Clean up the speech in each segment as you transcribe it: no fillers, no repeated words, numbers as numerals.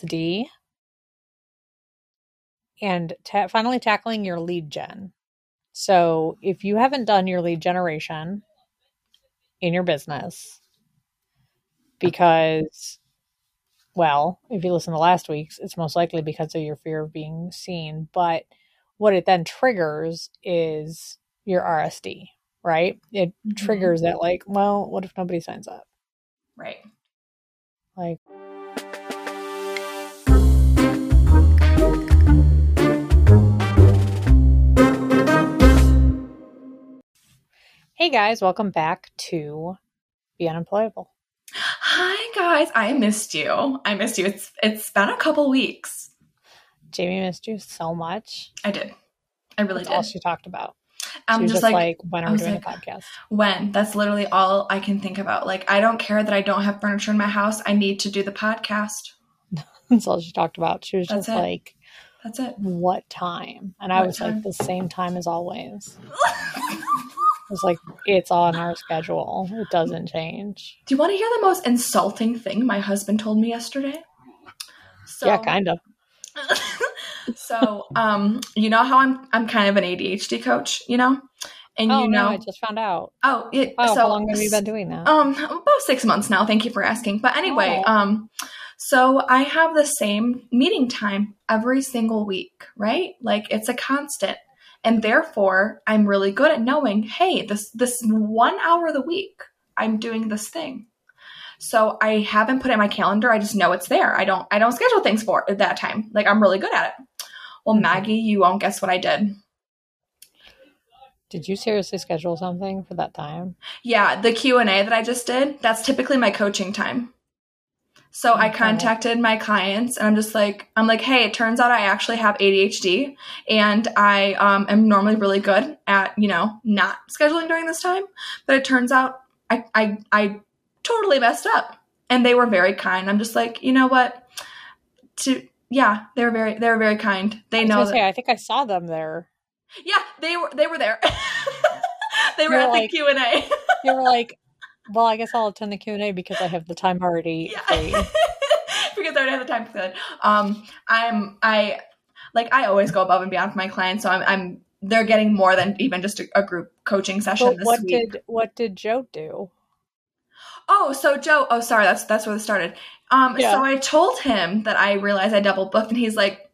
RSD and finally tackling your lead gen. So if you haven't done your lead generation in your business, because, well, if you listen to last week's, it's most likely because of your fear of being seen. But what it then triggers is your RSD, right? It triggers that, like, well, what if nobody signs up? Right. Like, hey guys, welcome back to Be Unemployable. Hi guys, I missed you. It's been a couple weeks. Jamie missed you so much. I did. I really That's did. all she talked about. I'm She was just like, when are we doing a podcast? When? That's literally all I can think about. Like, I don't care that I don't have furniture in my house. I need to do the podcast. That's all she talked about. She was just like, that's it. What time? And I was like, the same time as always. I was like, it's on our schedule. It doesn't change. Do you want to hear the most insulting thing my husband told me yesterday? Yeah, kind of. So, you know how I'm kind of an ADHD coach, you know? And no, I just found out. Oh, yeah. So how long have you been doing that? About 6 months now. Thank you for asking. But anyway, so I have the same meeting time every single week, right? Like, it's a constant. And therefore, I'm really good at knowing, hey, this 1 hour of the week, I'm doing this thing. So I haven't put it in my calendar. I just know it's there. I don't schedule things for at that time. Like, I'm really good at it. Well, Maggie, you won't guess what I did. Did you seriously schedule something for that time? Yeah, the Q&A that I just did, that's typically my coaching time. So I contacted my clients and I'm like, hey, it turns out I actually have ADHD and I am normally really good at, not scheduling during this time. But it turns out I totally messed up. And they were very kind. I'm just like, you know what? They were very kind. They know that. I think I saw them there. Yeah, they were there. They were at the Q&A. They were like, well, I guess I'll attend the Q&A because I have the time already free. Because I already have the time for that. I always go above and beyond for my clients, so they're getting more than even just a group coaching session this week. What did Joe do? Oh, so Joe, sorry, that's where it started. So I told him that I realized I double booked, and he's like,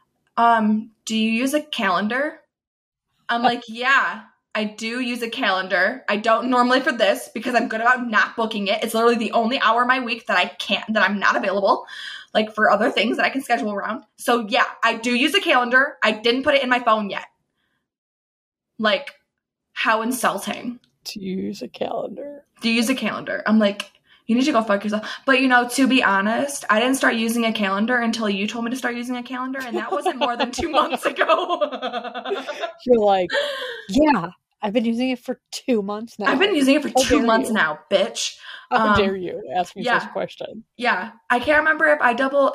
do you use a calendar? I'm like, yeah, I do use a calendar. I don't normally for this because I'm good about not booking it. It's literally the only hour of my week that I'm not available, like for other things that I can schedule around. So yeah, I do use a calendar. I didn't put it in my phone yet. Like, how insulting. Do you use a calendar? I'm like, you need to go fuck yourself. But, to be honest, I didn't start using a calendar until you told me to start using a calendar, and that wasn't more than 2 months ago. You're like, yeah, I've been using it for 2 months now. I've been using it for 2 months now, bitch. How dare you ask me this question? Yeah. I can't remember if I double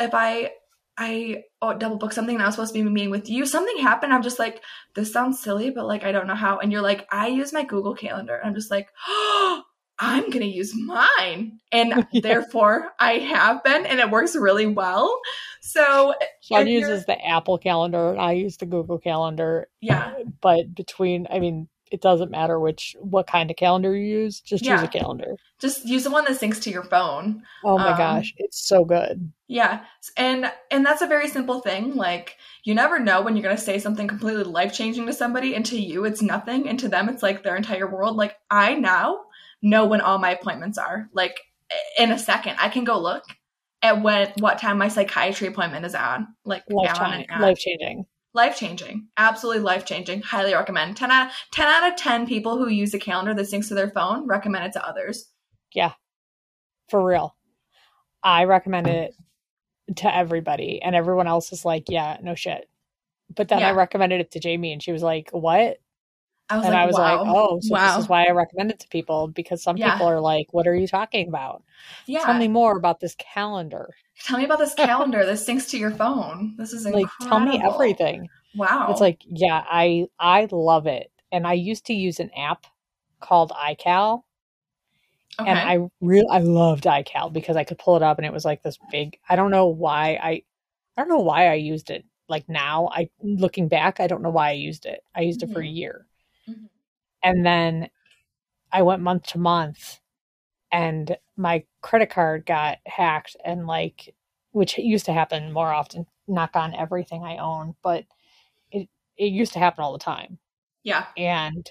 booked something and I was supposed to be meeting with you. Something happened. I'm just like, this sounds silly, but like, I don't know how. And you're like, I use my Google Calendar. And I'm just like, oh, I'm going to use mine. And therefore I have been, and it works really well. So Sean uses the Apple Calendar and I use the Google Calendar. Yeah. But it doesn't matter what kind of calendar you use. Just use a calendar. Just use the one that syncs to your phone. Oh my gosh. It's so good. Yeah. And that's a very simple thing. Like, you never know when you're going to say something completely life-changing to somebody, and to you, it's nothing. And to them, it's like their entire world. Like, I now know when all my appointments are. Like, in a second, I can go look at what time my psychiatry appointment is on. Like, life-changing. Life-changing. Absolutely life-changing. Highly recommend. 10 out of 10 people who use a calendar that syncs to their phone recommend it to others. Yeah. For real. I recommend it to everybody, and everyone else is like, yeah, no shit. But then I recommended it to Jamie, and she was like, what? I was like, oh, so this is why I recommend it to people, because some people are like, what are you talking about? Yeah. Tell me more about this calendar. Tell me about this calendar that syncs to your phone. This is incredible. Like, tell me everything. Wow. It's like, yeah, I love it. And I used to use an app called iCal. Okay. And I loved iCal because I could pull it up and it was like this big, I don't know why I used it. Like now, looking back, I don't know why I used it. I used it for a year. Mm-hmm. And then I went month to month and my credit card got hacked and like, which used to happen more often, not on everything I own, but it used to happen all the time. Yeah. And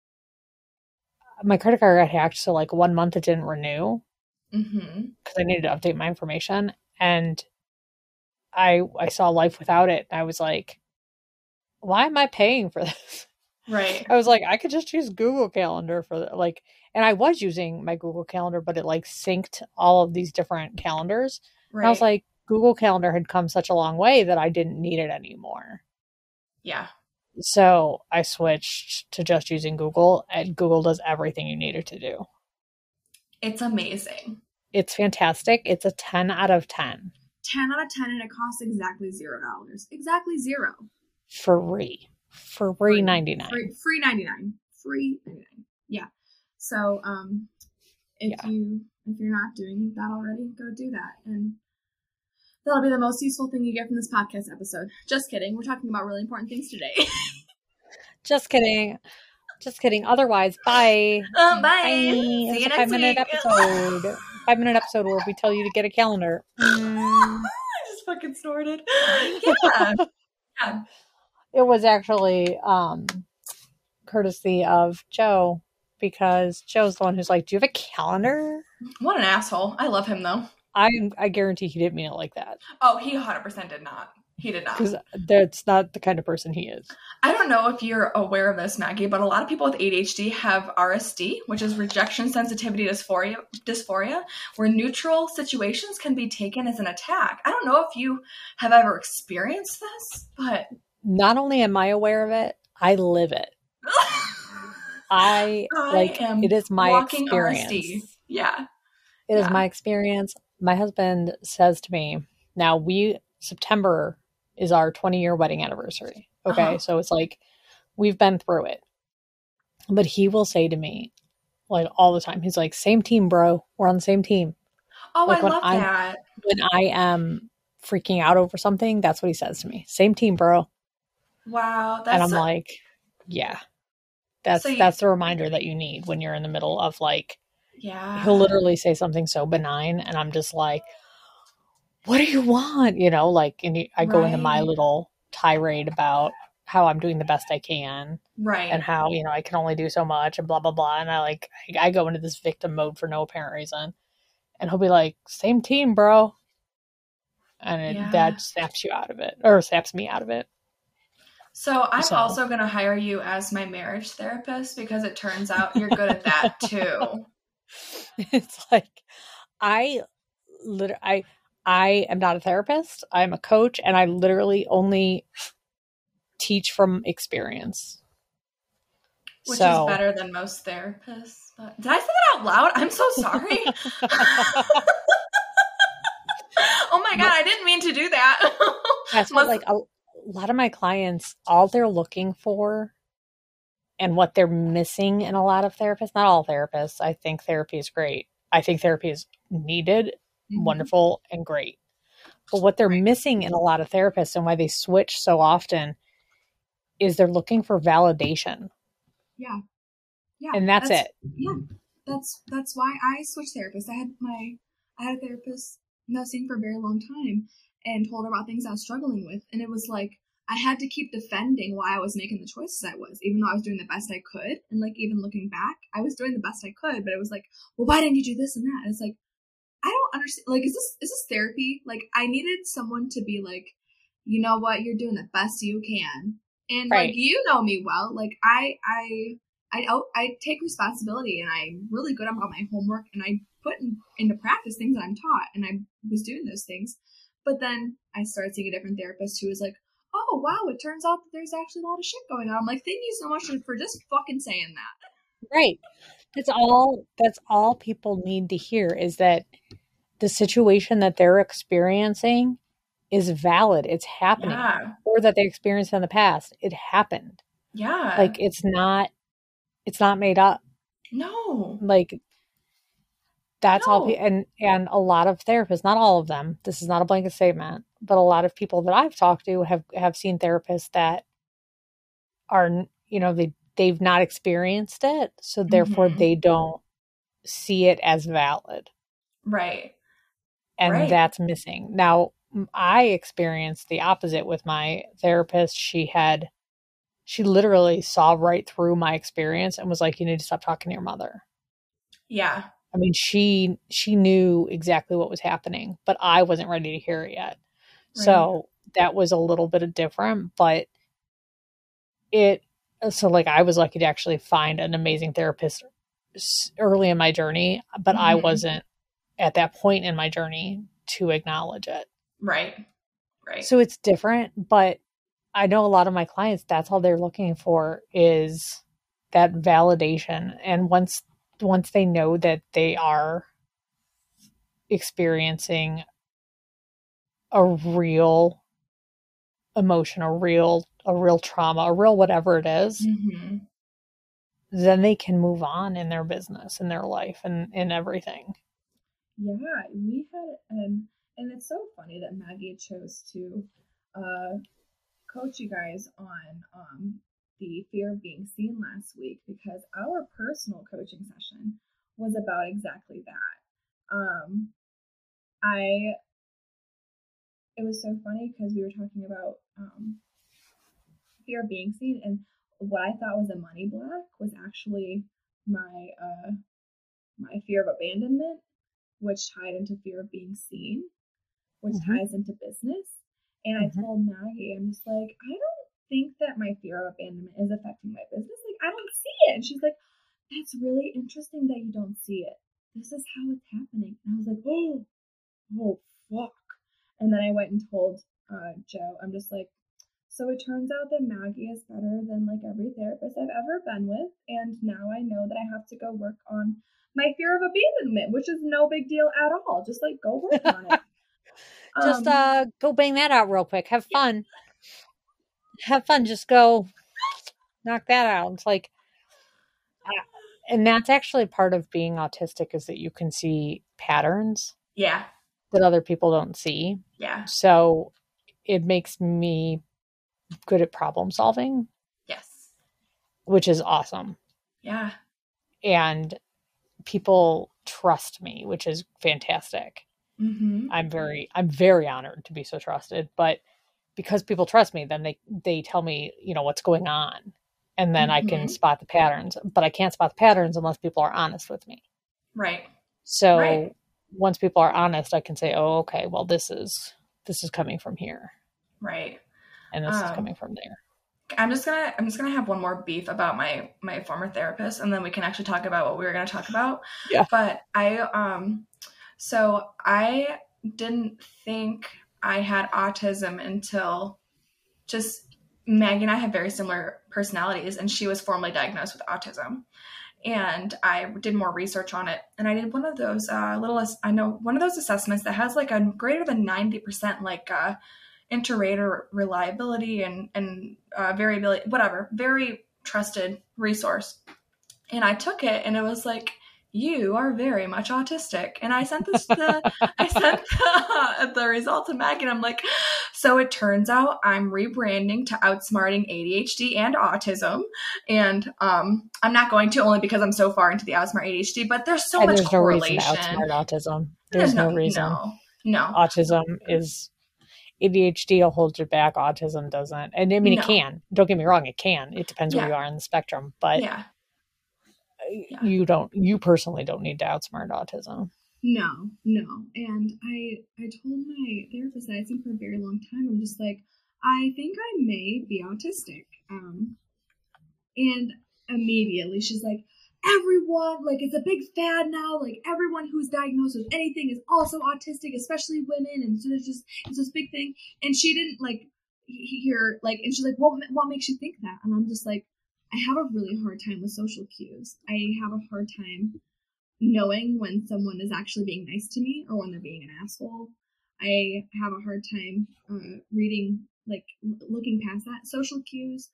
my credit card got hacked. So like 1 month it didn't renew because I needed to update my information. And I saw life without it. I was like, why am I paying for this? Right. I was like, I could just use Google Calendar for like, and I was using my Google Calendar, but it like synced all of these different calendars. Right. And I was like, Google Calendar had come such a long way that I didn't need it anymore. Yeah. So I switched to just using Google, and Google does everything you need it to do. It's amazing. It's fantastic. It's a 10 out of 10. 10 out of 10, and it costs exactly $0. Exactly $0. Free. Free 99. Free 99. Free 99. Yeah. So if you're not doing that already, go do that. And that'll be the most useful thing you get from this podcast episode. Just kidding. We're talking about really important things today. Just kidding. Just kidding. Otherwise, bye. Bye. See you next 5-minute episode. 5-minute episode where we tell you to get a calendar. I just fucking snorted. Yeah. Yeah. It was actually courtesy of Joe, because Joe's the one who's like, do you have a calendar? What an asshole. I love him, though. I guarantee he didn't mean it like that. Oh, he 100% did not. He did not. Because that's not the kind of person he is. I don't know if you're aware of this, Maggie, but a lot of people with ADHD have RSD, which is rejection sensitivity dysphoria, where neutral situations can be taken as an attack. I don't know if you have ever experienced this, but... Not only am I aware of it, I live it. It is my experience. RSD. Yeah. It is my experience. My husband says to me, now September is our 20-year wedding anniversary. Okay. So it's like, we've been through it. But he will say to me, like all the time, he's like, same team, bro. We're on the same team. Oh, like, I love that. When I am freaking out over something, that's what he says to me. Same team, bro. Wow. And I'm like, yeah. That's the reminder that you need when you're in the middle of like, he'll literally say something so benign and I'm just like, what do you want? You know, like, and I go into my little tirade about how I'm doing the best I can. Right. And how, you know, I can only do so much and blah, blah, blah. And I go into this victim mode for no apparent reason. And he'll be like, same team, bro. And that snaps you out of it, or snaps me out of it. So I'm also going to hire you as my marriage therapist, because it turns out you're good at that too. It's like, I am not a therapist. I'm a coach, and I literally only teach from experience. Which is better than most therapists. But did I say that out loud? I'm so sorry. Oh my God, I didn't mean to do that. That's what, like, a lot of my clients, all they're looking for and what they're missing in a lot of therapists, not all therapists. I think therapy is great. I think therapy is needed, wonderful, and great. But what they're missing in a lot of therapists, and why they switch so often, is they're looking for validation. Yeah. Yeah. And that's it. Yeah. That's why I switched therapists. I had a therapist that I was seeing for a very long time, and told her about things I was struggling with. And it was like, I had to keep defending why I was making the choices I was, even though I was doing the best I could. And like, even looking back, I was doing the best I could, but it was like, well, why didn't you do this and that? And it's like, I don't understand. Like, is this therapy? Like, I needed someone to be like, you know what? You're doing the best you can. And like, you know me well. Like, I take responsibility, and I'm really good about my homework, and I put into practice things that I'm taught, and I was doing those things. But then I started seeing a different therapist who was like, oh, wow, it turns out that there's actually a lot of shit going on. I'm like, thank you so much for just fucking saying that. Right. That's all people need to hear, is that the situation that they're experiencing is valid. It's happening. Yeah. Or that they experienced in the past. It happened. Yeah. Like, it's not made up. No. Like, That's all. And a lot of therapists, not all of them, this is not a blanket statement, but a lot of people that I've talked to have seen therapists that are, they've not experienced it. So therefore they don't see it as valid. Right. And that's missing. Now, I experienced the opposite with my therapist. She literally saw right through my experience and was like, you need to stop talking to your mother. Yeah. I mean, she knew exactly what was happening, but I wasn't ready to hear it yet. Right. So that was a little bit different, but I was lucky to actually find an amazing therapist early in my journey, but I wasn't at that point in my journey to acknowledge it. Right. So it's different, but I know a lot of my clients, that's all they're looking for is that validation. And once they know that they are experiencing a real emotion, a real trauma, a real whatever it is, then they can move on in their business, in their life, and in everything. Yeah, we had, and it's so funny that Maggie chose to coach you guys on the fear of being seen last week, because our personal coaching session was about exactly that. It was so funny because we were talking about fear of being seen, and what I thought was a money block was actually my my fear of abandonment, which tied into fear of being seen, which ties into business. And I told Maggie, I'm just like, I don't think that my fear of abandonment is affecting my business. Like, I don't see it. And she's like, that's really interesting that you don't see it. This is how it's happening. And I was like, oh, fuck. And then I went and told Joe, I'm just like, so it turns out that Maggie is better than like every therapist I've ever been with. And now I know that I have to go work on my fear of abandonment, which is no big deal at all. Just like go work on it. Just go bang that out real quick. Have fun. Have fun. Just go knock that out. It's like, and that's actually part of being autistic, is that you can see patterns. Yeah. That other people don't see. Yeah. So it makes me good at problem solving. Yes. Which is awesome. Yeah. And people trust me, which is fantastic. I'm very honored to be so trusted, but because people trust me, then they tell me, what's going on, and then I can spot the patterns, but I can't spot the patterns unless people are honest with me. Right. So once people are honest, I can say, oh, okay, well, this is coming from here. Right. And this is coming from there. I'm just gonna have one more beef about my former therapist, and then we can actually talk about what we were gonna talk about. Yeah. But so I didn't think I had autism until just Maggie and I have very similar personalities, and she was formally diagnosed with autism. And I did more research on it, and I did one of those one of those assessments that has like a greater than 90% like inter-rater reliability and variability, whatever, very trusted resource. And I took it, and it was like, you are very much autistic. And I sent the result to Maggie, and I'm like, so it turns out I'm rebranding to Outsmarting ADHD and Autism. And I'm not going to, only because I'm so far into the Outsmart ADHD, but there's so much correlation. No reason to outsmart autism. There's no reason. No. Autism is... ADHD will hold you back. Autism doesn't. And I mean, it can. Don't get me wrong, it can. It depends where you are on the spectrum. But you personally don't need to outsmart autism. No. And I told my therapist that I'd seen for a very long time, I'm just like, I think I may be autistic. And immediately she's like, everyone, like, it's a big fad now, like everyone who's diagnosed with anything is also autistic, especially women, and so it's this big thing. And she didn't like hear, like, and she's like, what makes you think that? And I'm just like, I have a really hard time with social cues. I have a hard time knowing when someone is actually being nice to me or when they're being an asshole. I have a hard time reading, like, looking past that. Social cues.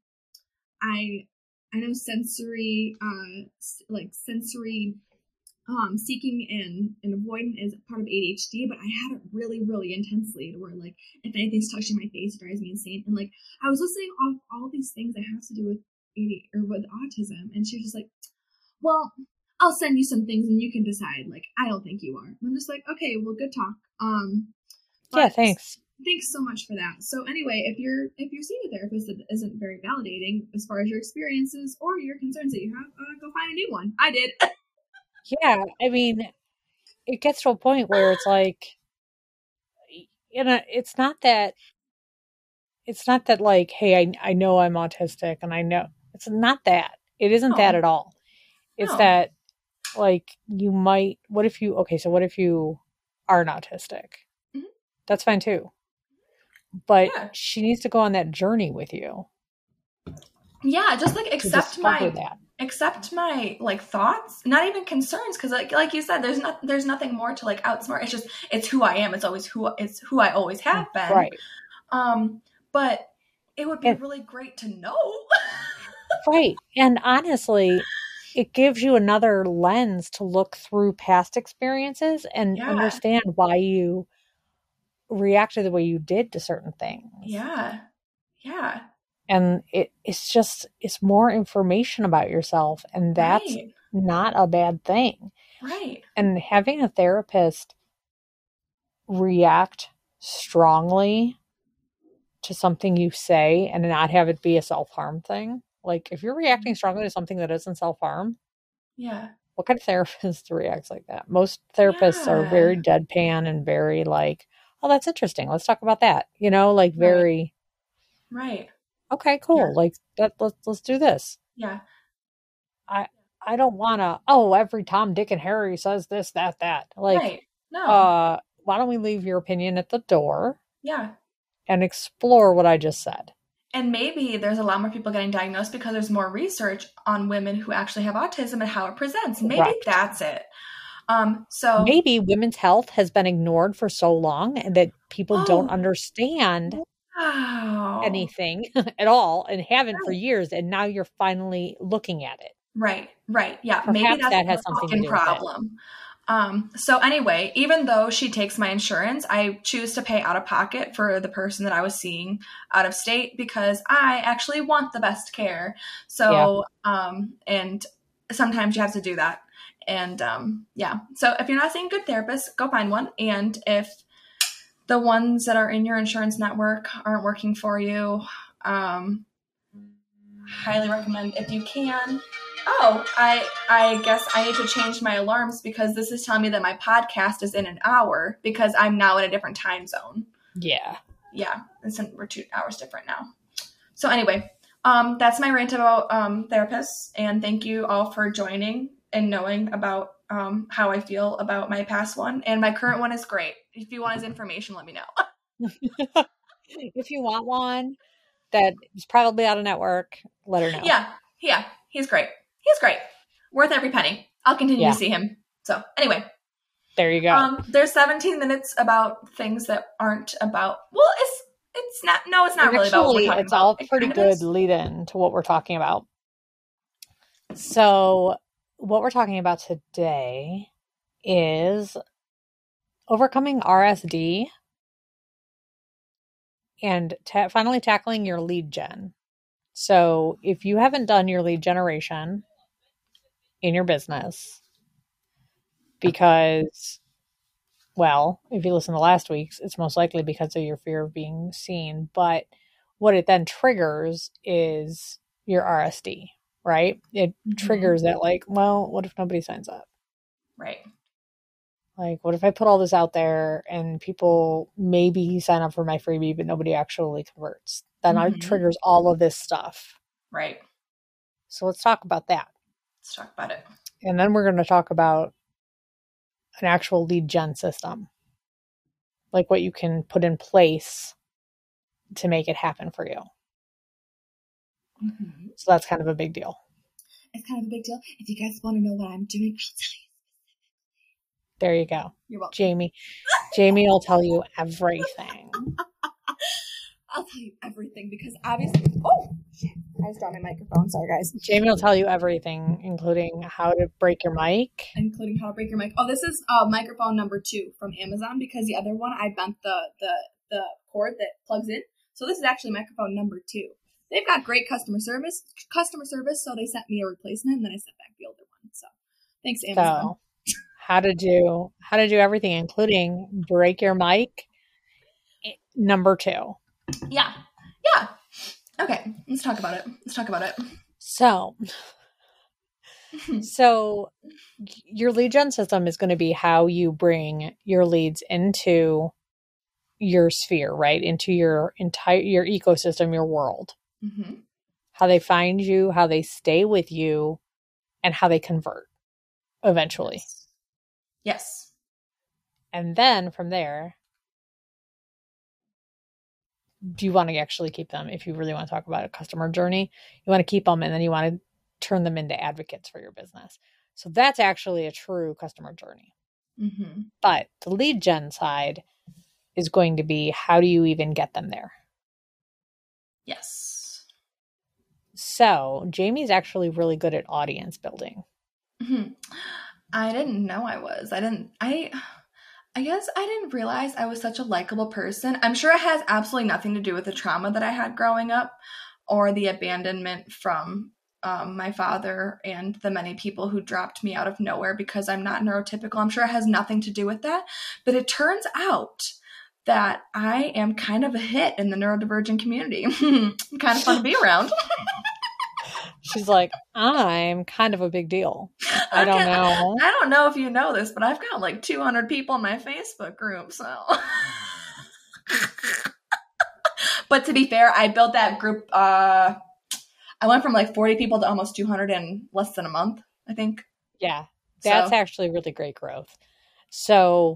I know sensory seeking and avoidant is part of ADHD, but I had it really, really intensely to where, like, if anything's touching my face, it drives me insane. And, like, I was listening off all these things that have to do with ADHD or with autism, and she was just like, well, I'll send you some things and you can decide. Like, I don't think you are. And I'm just like, okay, well, good talk. Yeah, thanks. Thanks so much for that. So anyway, if you're seeing a therapist that isn't very validating as far as your experiences or your concerns that you have, go find a new one. I did. Yeah, I mean, it gets to a point where it's like, it's not that like, hey, I know I'm autistic and I know it's not that. It isn't that at all. It's that, like, you might, what if you are not autistic? Mm-hmm. That's fine too. But she needs to go on that journey with you. Yeah, just like accept my like thoughts, not even concerns, because like you said, there's nothing more to like outsmart. It's who I am. It's who I always have been. Right. But it would be really great to know. Right. And honestly, it gives you another lens to look through past experiences and understand why you reacted the way you did to certain things. Yeah. Yeah. And it's more information about yourself, and that's not a bad thing. Right. And having a therapist react strongly to something you say and not have it be a self-harm thing. Like, if you're reacting strongly to something that isn't self-harm, what kind of therapist reacts like that? Most therapists are very deadpan and very like, oh, that's interesting. Let's talk about that. You know, like very okay, cool. Yeah. Like that. Let's do this. Yeah. I don't want to. Oh, every Tom, Dick, and Harry says this, that. Like, no. Why don't we leave your opinion at the door? Yeah. And explore what I just said. And maybe there's a lot more people getting diagnosed because there's more research on women who actually have autism and how it presents. Maybe that's it. So maybe women's health has been ignored for so long and that people don't understand anything at all and haven't for years. And now you're finally looking at it. Right. Yeah. Perhaps maybe that's that has something to do problem. With it. So anyway, even though she takes my insurance, I choose to pay out of pocket for the person that I was seeing out of state because I actually want the best care. So, and sometimes you have to do that. And, so if you're not seeing good therapists, go find one. And if the ones that are in your insurance network aren't working for you, highly recommend if you can. Oh, I guess I need to change my alarms because this is telling me that my podcast is in an hour because I'm now in a different time zone. Yeah. Yeah. We're 2 hours different now. So anyway, that's my rant about therapists. And thank you all for joining and knowing about how I feel about my past one. And my current one is great. If you want his information, let me know. If you want one that is probably out of network, let her know. Yeah. He's great. Worth every penny. I'll continue to see him. So anyway. There you go. There's 17 minutes about things that aren't about, well, it's not really about what we're talking about. It's all pretty good lead in to what we're talking about. So what we're talking about today is overcoming RSD and finally tackling your lead gen. So if you haven't done your lead generation in your business, because, well, if you listen to last week's, it's most likely because of your fear of being seen. But what it then triggers is your RSD, right? It triggers that, like, well, what if nobody signs up? Right. Like, what if I put all this out there and people maybe sign up for my freebie, but nobody actually converts? Then it triggers all of this stuff. Right. So let's talk about that. Let's talk about it. And then we're going to talk about an actual lead gen system. Like what you can put in place to make it happen for you. Mm-hmm. So that's kind of a big deal. It's kind of a big deal. If you guys want to know what I'm doing, I'll tell you. There you go. You're welcome. Jamie will tell you everything. I'll tell you everything because obviously, oh shit. I just dropped my microphone. Sorry, guys. Jamie will tell you everything, including how to break your mic. Including how to break your mic. Oh, this is microphone number 2 from Amazon because the other one I bent the cord that plugs in. So this is actually microphone number 2. They've got great customer service, so they sent me a replacement and then I sent back the older one. So thanks, Amazon. So, how to do everything, including break your mic, number 2. Yeah. Okay, let's talk about it. So your lead gen system is going to be how you bring your leads into your sphere, right? Into your ecosystem, your world. Mm-hmm. How they find you, how they stay with you, and how they convert eventually. Yes. And then from there, do you want to actually keep them? If you really want to talk about a customer journey, you want to keep them and then you want to turn them into advocates for your business. So that's actually a true customer journey. Mm-hmm. But the lead gen side is going to be, how do you even get them there? Yes. So Jamie's actually really good at audience building. Mm-hmm. I didn't know I was. I guess I didn't realize I was such a likable person. I'm sure it has absolutely nothing to do with the trauma that I had growing up or the abandonment from my father and the many people who dropped me out of nowhere because I'm not neurotypical. I'm sure it has nothing to do with that. But it turns out that I am kind of a hit in the neurodivergent community. Kind of fun to be around. She's like, I'm kind of a big deal. I don't know. I don't know if you know this, but I've got like 200 people in my Facebook group, so. But to be fair, I built that group. I went from like 40 people to almost 200 in less than a month, I think. Yeah, that's actually really great growth. So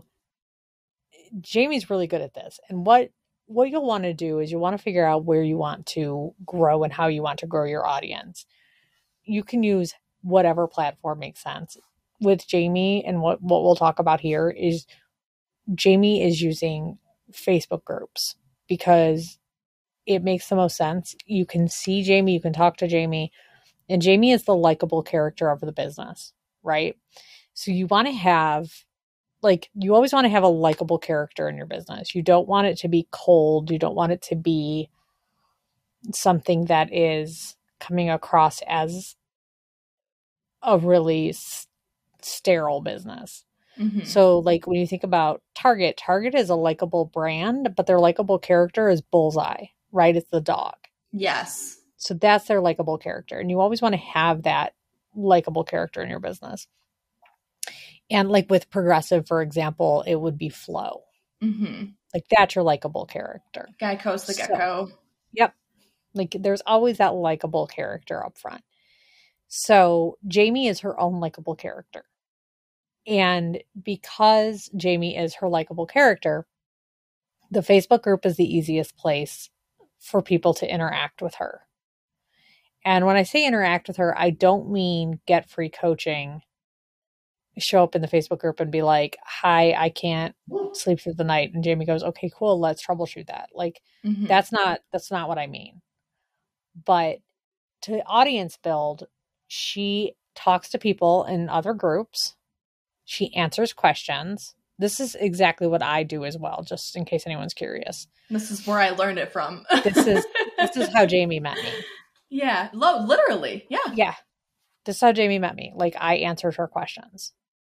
Jamie's really good at this. And what you'll want to do is you want to figure out where you want to grow and how you want to grow your audience. You can use whatever platform makes sense. With Jamie, and what we'll talk about here is Jamie is using Facebook groups because it makes the most sense. You can see Jamie, you can talk to Jamie, and Jamie is the likable character of the business, right? So you want to have, you always want to have a likable character in your business. You don't want it to be cold. You don't want it to be something that is coming across as a really sterile business. Mm-hmm. So when you think about Target is a likable brand, but their likable character is Bullseye, right? It's the dog. Yes. So that's their likable character. And you always want to have that likable character in your business. And with Progressive, for example, it would be Flo. Mm-hmm. That's your likable character. Geico's the gecko. Yep. There's always that likable character up front. So Jamie is her own likable character. And because Jamie is her likable character, the Facebook group is the easiest place for people to interact with her. And when I say interact with her, I don't mean get free coaching, show up in the Facebook group and be like, hi, I can't sleep through the night. And Jamie goes, okay, cool. Let's troubleshoot that. Mm-hmm. That's not what I mean. But to audience build, she talks to people in other groups. She answers questions. This is exactly what I do as well, just in case anyone's curious. This is where I learned it from. This is how Jamie met me. Yeah, literally. Yeah. Yeah. This is how Jamie met me. I answered her questions.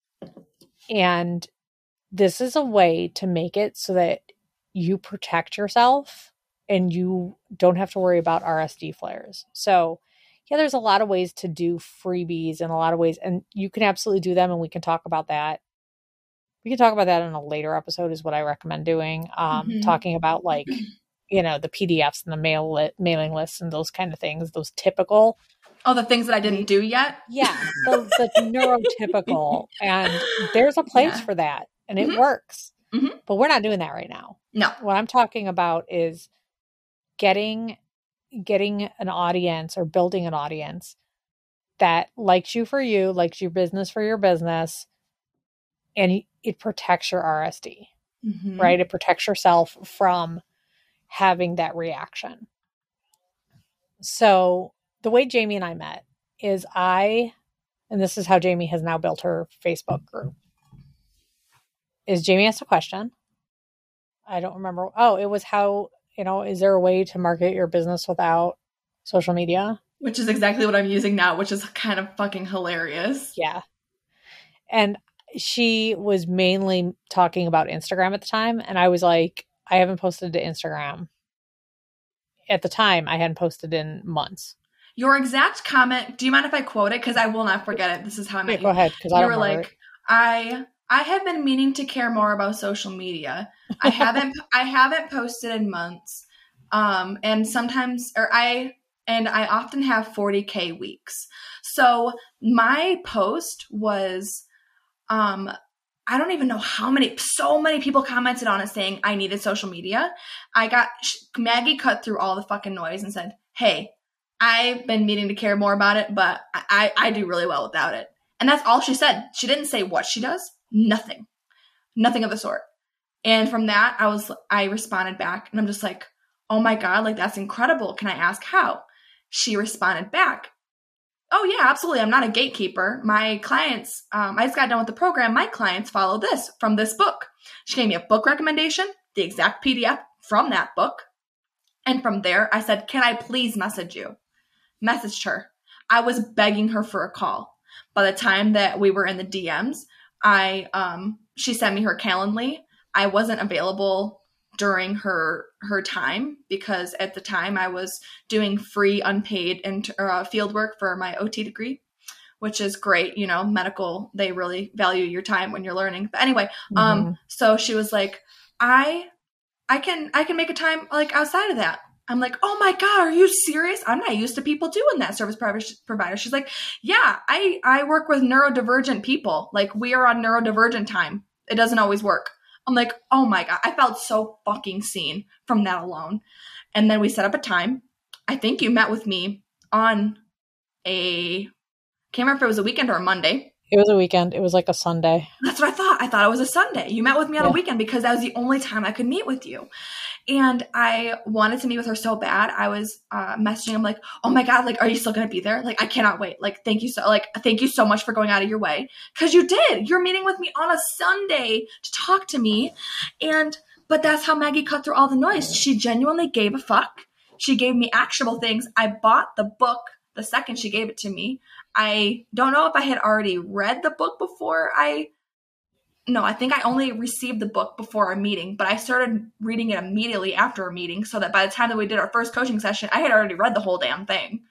And this is a way to make it so that you protect yourself and you don't have to worry about RSD flares. So yeah, there's a lot of ways to do freebies and a lot of ways, and you can absolutely do them, and we can talk about that. We can talk about that in a later episode is what I recommend doing. Talking about the PDFs and the mailing lists and those kind of things, those typical. Oh, the things that I didn't do yet? Yeah, the neurotypical. And there's a place for that, and it works. Mm-hmm. But we're not doing that right now. No. What I'm talking about is getting an audience or building an audience that likes you for you, likes your business for your business, and it protects your RSD, right? It protects yourself from having that reaction. So the way Jamie and I met is and this is how Jamie has now built her Facebook group, is Jamie asked a question. I don't remember. Oh, it was how, is there a way to market your business without social media? Which is exactly what I'm using now, which is kind of fucking hilarious. Yeah. And she was mainly talking about Instagram at the time. And I was like, I haven't posted to Instagram. At the time, I hadn't posted in months. Your exact comment, do you mind if I quote it? Because I will not forget it. This is how I met you. Go ahead, because I don't remember. You were like, I have been meaning to care more about social media. I haven't posted in months. And sometimes, I often have 40K weeks. So my post was, I don't even know so many people commented on it saying I needed social media. Maggie cut through all the fucking noise and said, hey, I've been meaning to care more about it, but I do really well without it. And that's all she said. She didn't say what she does. Nothing of the sort. And from that, I responded back and I'm just like, oh my God, like that's incredible. Can I ask how? She responded back, oh yeah, absolutely. I'm not a gatekeeper. My clients, I just got done with the program. My clients follow this from this book. She gave me a book recommendation, the exact PDF from that book. And from there, I said, can I please message you? Messaged her. I was begging her for a call. By the time that we were in the DMs, she sent me her Calendly. I wasn't available during her time because at the time I was doing free unpaid field work for my OT degree, which is great. Medical, they really value your time when you're learning. But anyway, so she was like, I can make a time like outside of that. I'm like, oh my God, are you serious? I'm not used to people doing that, service provider. She's like, yeah, I work with neurodivergent people. Like we are on neurodivergent time. It doesn't always work. I'm like, oh my God, I felt so fucking seen from that alone. And then we set up a time. I think you met with me on can't remember if it was a weekend or a Monday. It was a weekend. It was like a Sunday. That's what I thought. I thought it was a Sunday. You met with me on a weekend because that was the only time I could meet with you. And I wanted to meet with her so bad. I was messaging him like, oh my God, like, are you still going to be there? Like, I cannot wait. Like, thank you so much for going out of your way. Cause you did. You're meeting with me on a Sunday to talk to me. But that's how Maggie cut through all the noise. She genuinely gave a fuck. She gave me actionable things. I bought the book the second she gave it to me. I don't know if I had already read the book before No, I think I only received the book before our meeting, but I started reading it immediately after our meeting so that by the time that we did our first coaching session, I had already read the whole damn thing.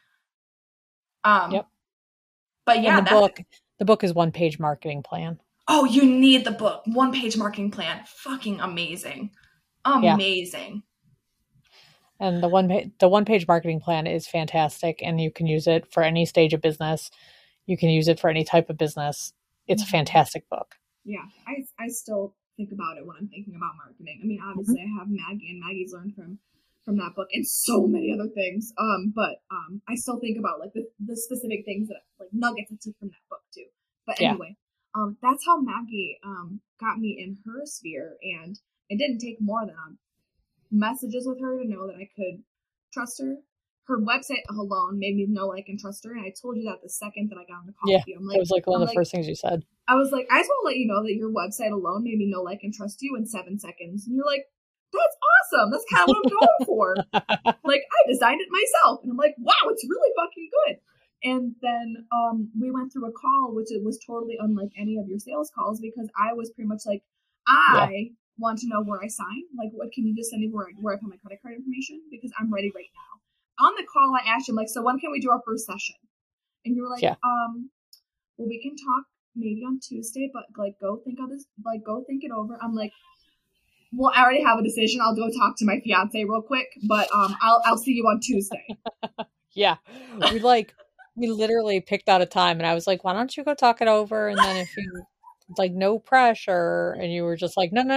Yep. But yeah, the book is 1-page marketing plan. Oh, you need the book. 1-page marketing plan. Fucking amazing. Amazing. Yeah. And the 1-page marketing plan is fantastic, and you can use it for any stage of business. You can use it for any type of business. It's a fantastic book. Yeah, I still think about it when I'm thinking about marketing. I mean, obviously I have Maggie, and Maggie's learned from that book and so many other things. But I still think about like the specific things that like nuggets I took from that book too. But anyway, that's how Maggie got me in her sphere, and it didn't take more than messages with her to know that I could trust her. Her website alone made me know, like, and trust her. And I told you that the second that I got on the call with you. I'm like, it was like one of the first things you said. I was like, I just want to let you know that your website alone made me know, like, and trust you in 7 seconds. And you're like, that's awesome. That's kind of what I'm going for. Like, I designed it myself. And I'm like, wow, it's really fucking good. And then we went through a call, which it was totally unlike any of your sales calls, because I was pretty much like, I want to know where I sign. Like, what can you just send me where I put my credit card information? Because I'm ready right now. On the call, I asked him, like, so when can we do our first session? And you were like, well, we can talk maybe on Tuesday, but like, go think it over. I'm like, well, I already have a decision. I'll go talk to my fiance real quick, but I'll see you on Tuesday. Yeah. We literally picked out a time, and I was like, why don't you go talk it over? And then if you like, no pressure, and you were just like, no,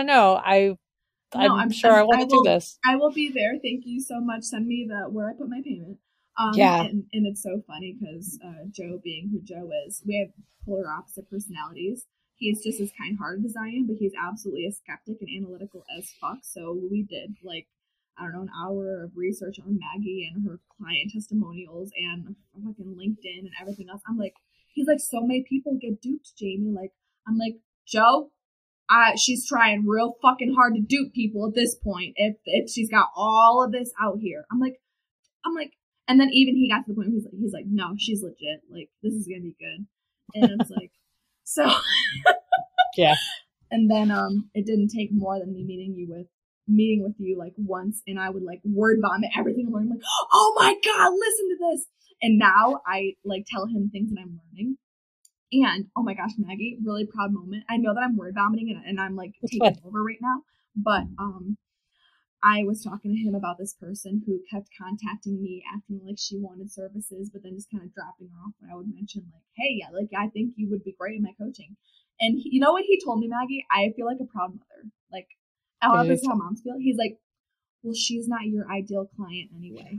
I'm sure I want to do this. I will be there. Thank you so much. Send me where I put my payment. And it's so funny because Joe, being who Joe is, we have polar opposite personalities. He's just as kind-hearted as I am, but he's absolutely a skeptic and analytical as fuck. So we did like I don't know, an hour of research on Maggie and her client testimonials and fucking LinkedIn and everything else. I'm like, he's like, so many people get duped, Jamie. Like, I'm like, Joe, she's trying real fucking hard to dupe people at this point. If she's got all of this out here, I'm like, and then even he got to the point where he's like, no, she's legit. Like, this is gonna be good. And it's like, so yeah. And then it didn't take more than me meeting with you like once, and I would like word vomit everything I'm learning. I'm like, oh my god, listen to this. And now I like tell him things that I'm learning. And oh my gosh, Maggie, really proud moment. I know that I'm word vomiting and I'm like taking over right now, but I was talking to him about this person who kept contacting me acting like she wanted services, but then just kind of dropping off when I would mention like, hey, yeah, like I think you would be great in my coaching. And you know what he told me, Maggie? I feel like a proud mother. Like, this is how moms feel. He's like, well, she's not your ideal client anyway.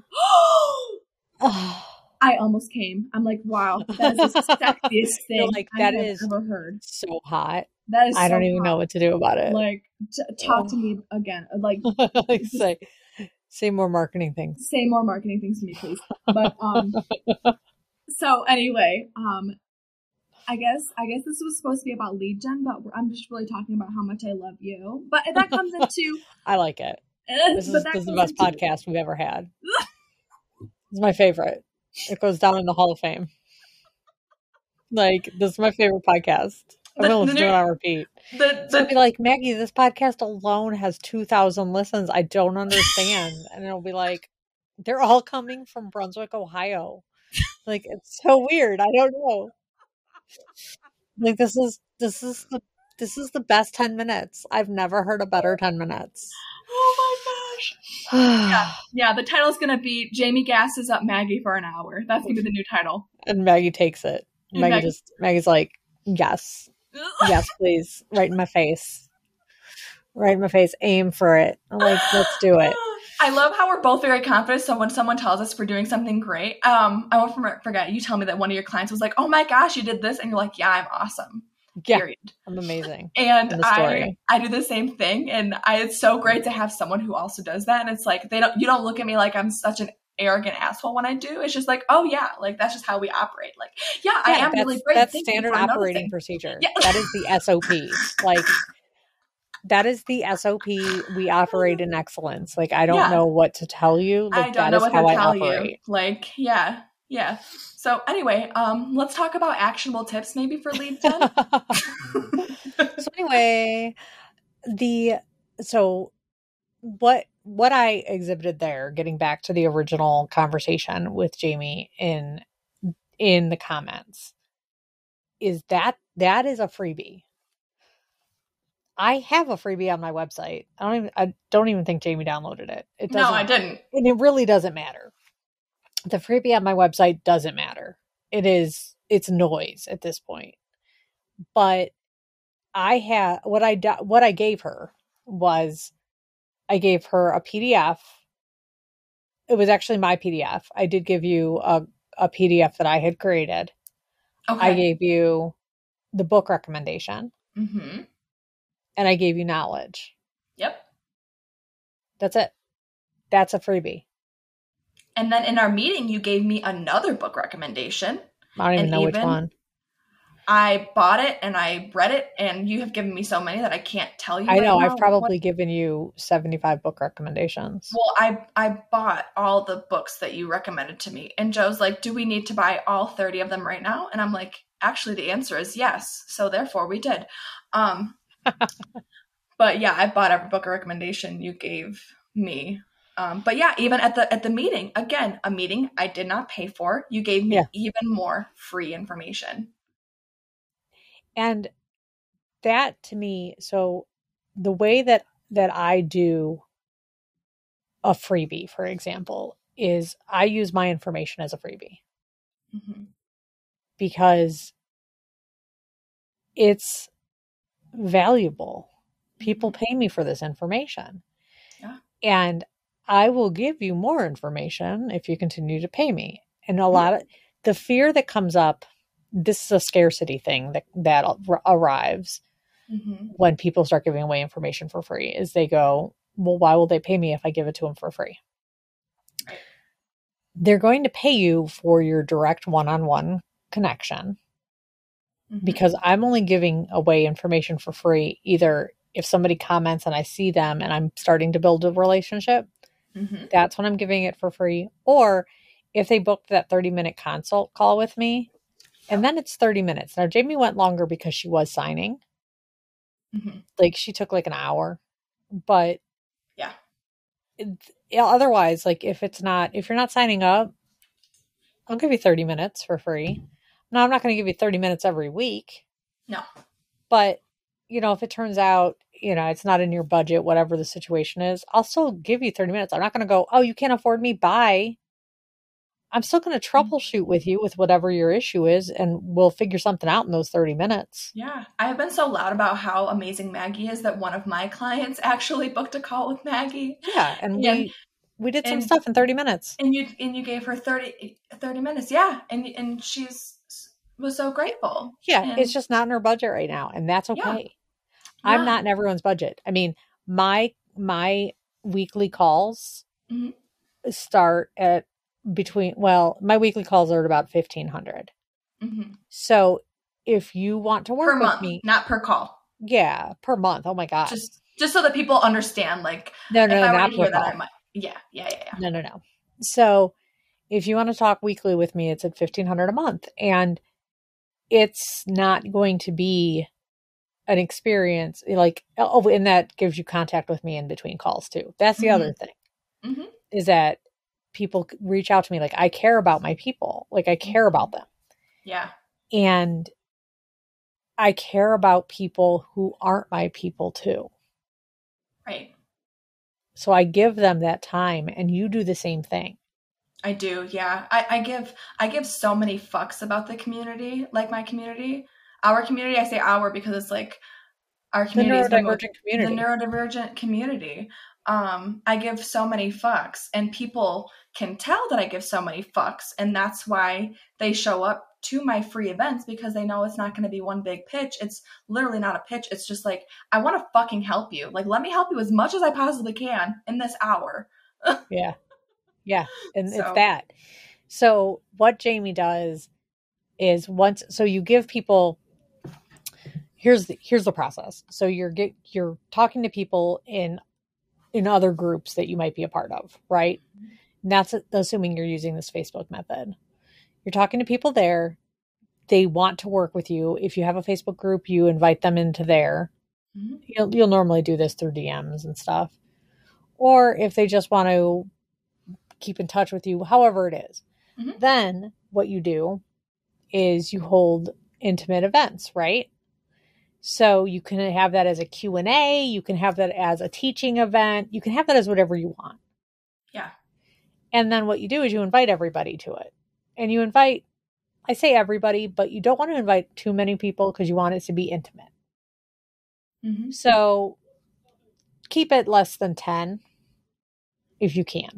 I almost came. I'm like, wow, that is the sexiest thing like, that I have is ever heard. So hot. That is I don't even know what to do about it. Like, talk to me again. Like, say more marketing things. Say more marketing things to me, please. But so anyway, I guess this was supposed to be about lead gen, but I'm just really talking about how much I love you. But that comes into I like it. This is the best podcast we've ever had. It's my favorite. It goes down in the Hall of Fame. Like, this is my favorite podcast. I'm going to do it on repeat. It'll be like, Maggie, this podcast alone has 2,000 listens. I don't understand. And it'll be like, they're all coming from Brunswick, Ohio. Like, it's so weird. I don't know. Like, this is the best 10 minutes. I've never heard a better 10 minutes. Oh my gosh. Yeah. The title's gonna be Jamie gasses up Maggie for an hour. That's gonna be the new title. And Maggie takes it. Maggie's like, yes, please, right in my face, aim for it. I'm like, let's do it. I love how we're both very confident. So when someone tells us we're doing something great, I won't forget. You tell me that one of your clients was like, "Oh my gosh, you did this," and you're like, "Yeah, I'm awesome." Yeah, period. I'm amazing. And I do the same thing, and it's so great to have someone who also does that. And it's like you don't look at me like I'm such an arrogant asshole when I do. It's just like, oh yeah, like that's just how we operate. Like, I am really great. That's standard operating procedure. Yeah. That is the SOP. Like, that is the SOP. We operate in excellence. Like, I don't know what to tell you. Like, I don't know what to tell you. Like, yeah. So anyway, let's talk about actionable tips maybe for lead gen. So anyway, what I exhibited there, getting back to the original conversation with Jamie in the comments, is that is a freebie. I have a freebie on my website. I don't even think Jamie downloaded it. No, I didn't. And it really doesn't matter. The freebie on my website doesn't matter. It's noise at this point. But what I gave her was, I gave her a PDF. It was actually my PDF. I did give you a PDF that I had created. Okay. I gave you the book recommendation. Mm-hmm. And I gave you knowledge. Yep. That's it. That's a freebie. And then in our meeting, you gave me another book recommendation. I don't even know which one. I bought it and I read it, and you have given me so many that I can't tell you. I know. I've probably given you 75 book recommendations. Well, I bought all the books that you recommended to me. And Joe's like, do we need to buy all 30 of them right now? And I'm like, actually, the answer is yes. So therefore we did. But yeah, I bought every book recommendation you gave me. But yeah, even at the meeting, again, a meeting I did not pay for, you gave me even more free information. And that to me, so the way that I do a freebie, for example, is I use my information as a freebie. Mm-hmm. Because it's valuable. People pay me for this information. Yeah. And I will give you more information if you continue to pay me. And a lot of the fear that comes up, this is a scarcity thing that arrives when people start giving away information for free, is they go, well, why will they pay me if I give it to them for free? Right. They're going to pay you for your direct one-on-one connection because I'm only giving away information for free. Either if somebody comments and I see them and I'm starting to build a relationship, that's when I'm giving it for free. Or if they booked that 30-minute consult call with me, and then it's 30 minutes. Now, Jamie went longer because she was signing. Like, she took like an hour. But yeah, otherwise, like, if you're not signing up, I'll give you 30 minutes for free. Now, I'm not going to give you 30 minutes every week. No. But, if it turns out, it's not in your budget, whatever the situation is, I'll still give you 30 minutes. I'm not going to go, oh, you can't afford me, bye. I'm still going to troubleshoot with you with whatever your issue is, and we'll figure something out in those 30 minutes. Yeah. I have been so loud about how amazing Maggie is that one of my clients actually booked a call with Maggie. Yeah. And we did some stuff in 30 minutes. And you gave her 30 minutes. Yeah. And was so grateful. Yeah. It's just not in her budget right now. And that's okay. Yeah. I'm not in everyone's budget. I mean, my weekly calls start at my weekly calls are at about $1,500. So if you want to work per month, with me, not per call. Yeah, per month. Oh my God. Just so that people understand, like, no, not per call. Yeah. No. So if you want to talk weekly with me, it's at $1,500 a month, and it's not going to be an experience like, and that gives you contact with me in between calls too. That's the other thing is that people reach out to me. Like, I care about my people. Like, I care about them. Yeah. And I care about people who aren't my people too. Right. So I give them that time, and you do the same thing. I do. Yeah. I give so many fucks about the community, like my community, our community. I say our because it's like our community is the neurodivergent community. I give so many fucks, and people can tell that I give so many fucks, and that's why they show up to my free events, because they know it's not going to be one big pitch. It's literally not a pitch. It's just like, I want to fucking help you. Like, let me help you as much as I possibly can in this hour. Yeah. And it's that. So what Jamie does is so you give people, here's the process. So you're talking to people in other groups that you might be a part of, right? And that's assuming you're using this Facebook method. You're talking to people there. They want to work with you. If you have a Facebook group, you invite them into there. You'll normally do this through DMs and stuff. Or if they just want to keep in touch with you, however it is. Then what you do is you hold intimate events, right? So you can have that as a Q&A. You can have that as a teaching event. You can have that as whatever you want. Yeah. And then what you do is you invite everybody to it. And you invite, I say everybody, but you don't want to invite too many people because you want it to be intimate. So keep it less than 10 if you can.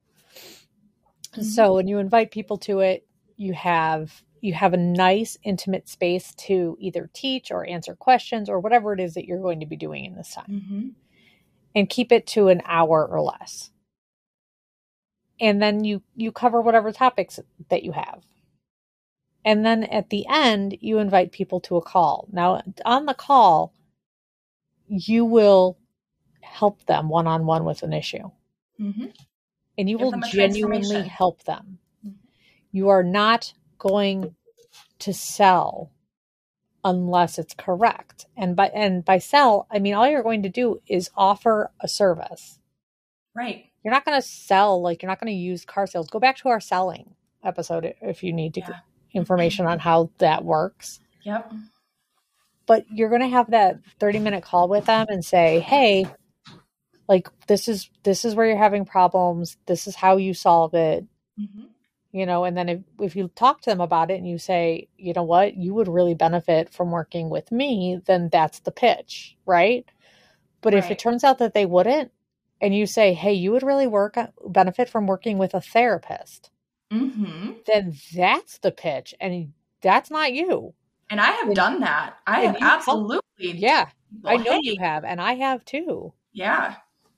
So when you invite people to it, you have a nice intimate space to either teach or answer questions or whatever it is that you're going to be doing in this time. And keep it to an hour or less. And then you cover whatever topics that you have. And then at the end, you invite people to a call. Now, on the call, you will help them one-on-one with an issue. And you will genuinely help them. You are not going to sell unless it's correct. And by sell, I mean, all you're going to do is offer a service. Right. You're not going to sell, like, you're not going to use car sales. Go back to our selling episode if you need to get information on how that works. Yep. But you're going to have that 30-minute call with them and say, hey, like, this is where you're having problems. This is how you solve it. And then if you talk to them about it and you say, you know what, you would really benefit from working with me, then that's the pitch, right? But if it turns out that they wouldn't, and you say, hey, you would really benefit from working with a therapist, then that's the pitch. And that's not you. And I have done that. I have absolutely. Yeah. I know you have. And I have too. Yeah.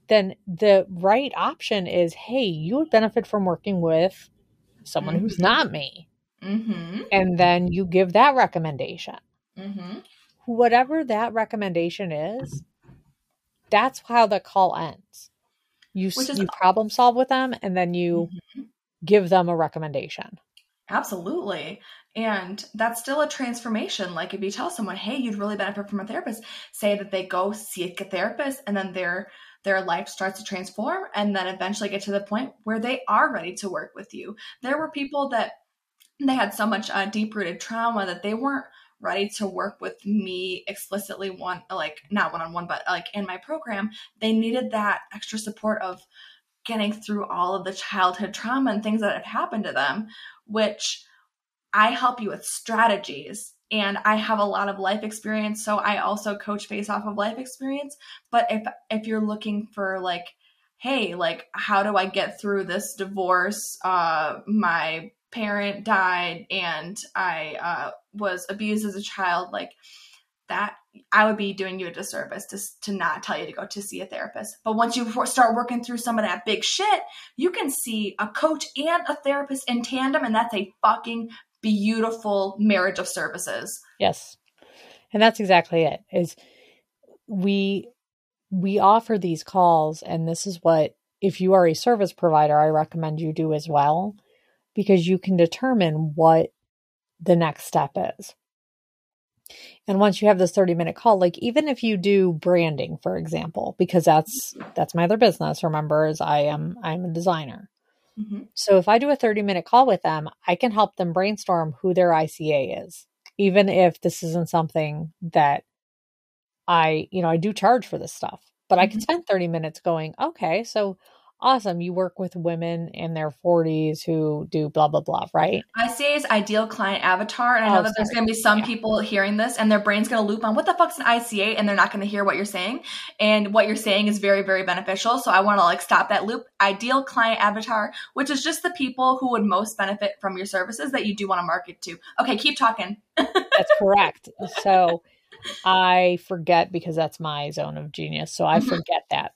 then the right option is, hey, you would benefit from working with someone who's not me. And then you give that recommendation. Whatever that recommendation is, that's how the call ends. You problem solve with them, and then you give them a recommendation. Absolutely. And that's still a transformation. Like if you tell someone, hey, you'd really benefit from a therapist, say that they go seek a therapist, and then their life starts to transform, and then eventually get to the point where they are ready to work with you. There were people that they had so much deep-rooted trauma that they weren't ready to work with me explicitly, not one-on-one, but like in my program. They needed that extra support of getting through all of the childhood trauma and things that had happened to them, which I help you with strategies. And I have a lot of life experience, so I also coach based off of life experience. But if you're looking for like, hey, like, how do I get through this divorce? My parent died and I was abused as a child, like that, I would be doing you a disservice to not tell you to go to see a therapist. But once you start working through some of that big shit, you can see a coach and a therapist in tandem, and that's a fucking beautiful marriage of services. Yes. And that's exactly it. Is we offer these calls, and this is what, if you are a service provider, I recommend you do as well, because you can determine what the next step is. And once you have this 30-minute call, like even if you do branding, for example, because that's my other business, remember, is I'm a designer. So if I do a 30-minute call with them, I can help them brainstorm who their ICA is, even if this isn't something that I do charge for this stuff, but I can spend 30 minutes going, okay, so awesome. You work with women in their 40s who do blah, blah, blah, right? ICA is ideal client avatar. And I know that there's going to be some people hearing this and their brain's going to loop on what the fuck's an ICA, and they're not going to hear what you're saying. And what you're saying is very, very beneficial. So I want to stop that loop. Ideal client avatar, which is just the people who would most benefit from your services that you do want to market to. Okay, keep talking. That's correct. So I forget, because that's my zone of genius. So I forget that.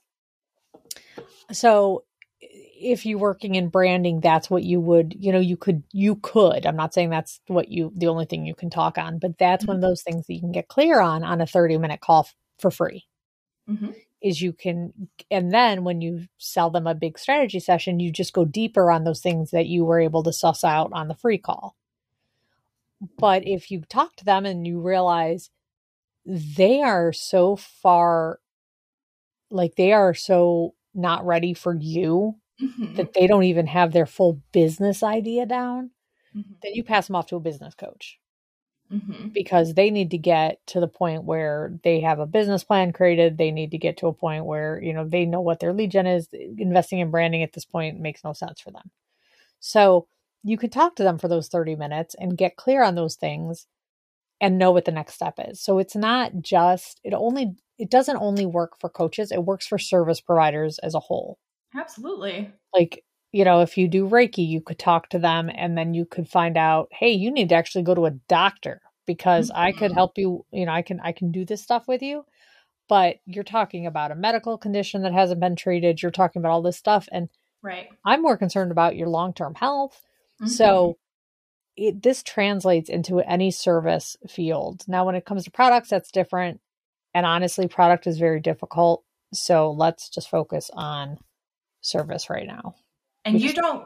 So if you're working in branding, that's what you would, you could, I'm not saying that's the only thing you can talk on, but that's one of those things that you can get clear on a 30-minute call for free. Is you can, and then when you sell them a big strategy session, you just go deeper on those things that you were able to suss out on the free call. But if you talk to them and you realize they are so far, they are so not ready for you, that they don't even have their full business idea down, then you pass them off to a business coach, because they need to get to the point where they have a business plan created. They need to get to a point where, they know what their lead gen is. Investing in branding at this point makes no sense for them. So you could talk to them for those 30 minutes and get clear on those things and know what the next step is. So it's not just, it doesn't only work for coaches. It works for service providers as a whole. Absolutely. If you do Reiki, you could talk to them, and then you could find out, hey, you need to actually go to a doctor, because I could help you. I can do this stuff with you, but you're talking about a medical condition that hasn't been treated. You're talking about all this stuff. And I'm more concerned about your long-term health. So this translates into any service field. Now, when it comes to products, that's different. And honestly, product is very difficult. So let's just focus on service right now. And you don't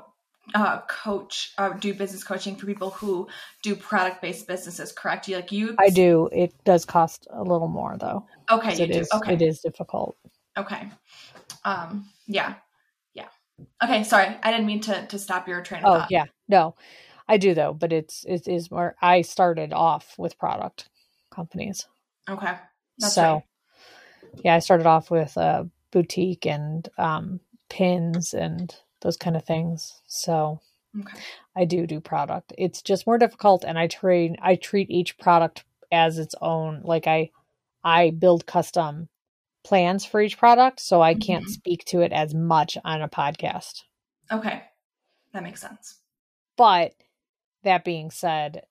do business coaching for people who do product-based businesses, correct? I do. It does cost a little more, though. Okay, It is difficult. Okay. Yeah. Okay, sorry. I didn't mean to stop your train of thought. Oh, yeah. No, I do, though. But it is more, I started off with product companies. Okay. That's right. Yeah, I started off with a boutique and pins and those kind of things. So I do product. It's just more difficult, and I treat each product as its own. I build custom plans for each product, so I can't speak to it as much on a podcast. Okay. That makes sense. But that being said,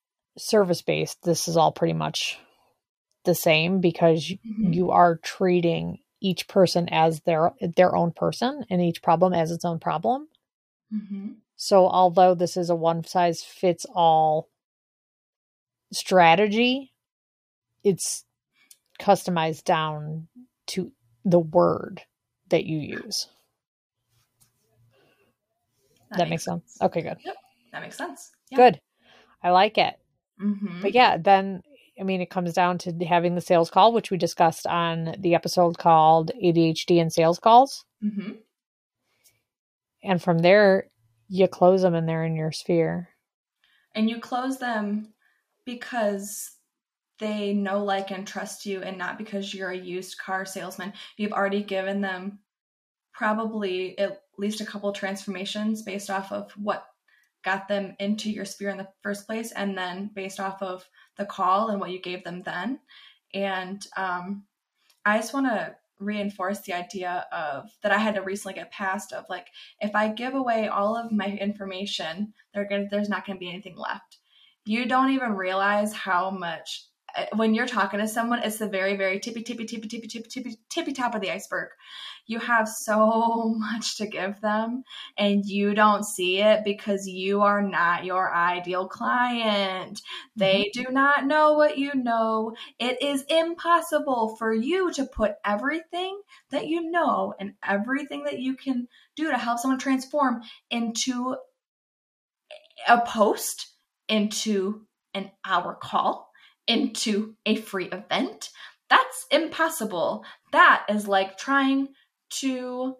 service-based, this is all pretty much the same, because you are treating each person as their own person and each problem as its own problem. Mm-hmm. So although this is a one size fits all strategy, it's customized down to the word that you use. That makes sense. Okay, good. Yep, that makes sense. Yeah. Good. I like it. Mm-hmm. But yeah, then, I mean, it comes down to having the sales call, which we discussed on the episode called ADHD and Sales Calls. Mm-hmm. And from there, you close them and they're in your sphere. And you close them because they know, like, and trust you, and not because you're a used car salesman. You've already given them probably at least a couple transformations based off of what got them into your sphere in the first place, and then based off of the call and what you gave them then. And I just want to reinforce the idea of that I had to recently get past of, like, if I give away all of my information, there's not going to be anything left. You don't even realize how much, when you're talking to someone, it's the very, very tippy top of the iceberg. You have so much to give them, and you don't see it because you are not your ideal client. They do not know what you know. It is impossible for you to put everything that you know and everything that you can do to help someone transform into a post, into an hour call, into a free event. That's impossible. That is like trying to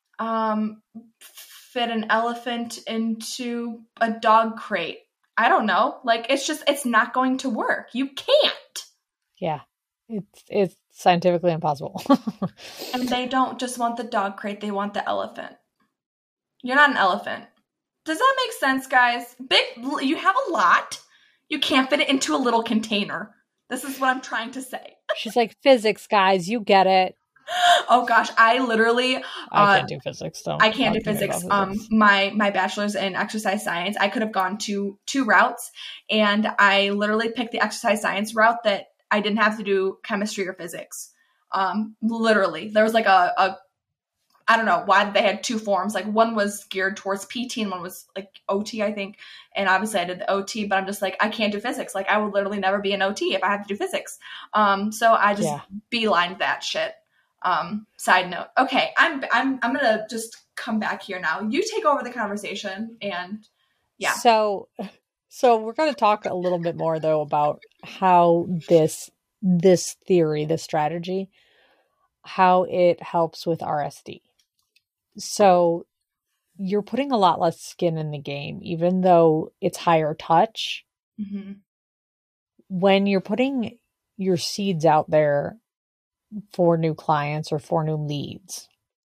fit an elephant into a dog crate. I don't know. Like, it's not going to work. You can't. Yeah. It's scientifically impossible. And they don't just want the dog crate. They want the elephant. You're not an elephant. Does that make sense, guys? You have a lot. You can't fit it into a little container. This is what I'm trying to say. She's like, physics, guys, you get it. Oh gosh, I can't do physics. I can't do physics. My bachelor's in exercise science, I could have gone two routes, and I literally picked the exercise science route that I didn't have to do chemistry or physics. Literally, there was like a I don't know why they had two forms. Like, one was geared towards PT and one was like OT, I think. And obviously I did the OT, but I'm just like, I can't do physics. Like, I would literally never be an OT if I had to do physics. So I just beelined that shit. Side note. Okay, I'm gonna just come back here now. You take over the conversation, and yeah. So we're gonna talk a little bit more though about how this theory, this strategy, how it helps with RSD. So you're putting a lot less skin in the game, even though it's higher touch. Mm-hmm. When you're putting your seeds out there for new clients or for new leads,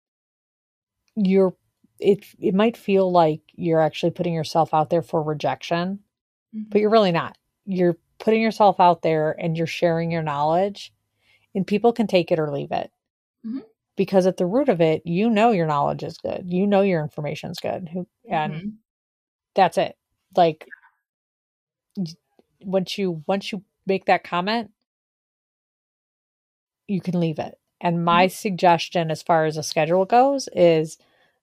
it might feel like you're actually putting yourself out there for rejection, but you're really not. You're putting yourself out there and you're sharing your knowledge, and people can take it or leave it. Mm-hmm. Because at the root of it, you know your knowledge is good. You know your information's good. And that's it. Like, once you make that comment, you can leave it. And my suggestion as far as a schedule goes is,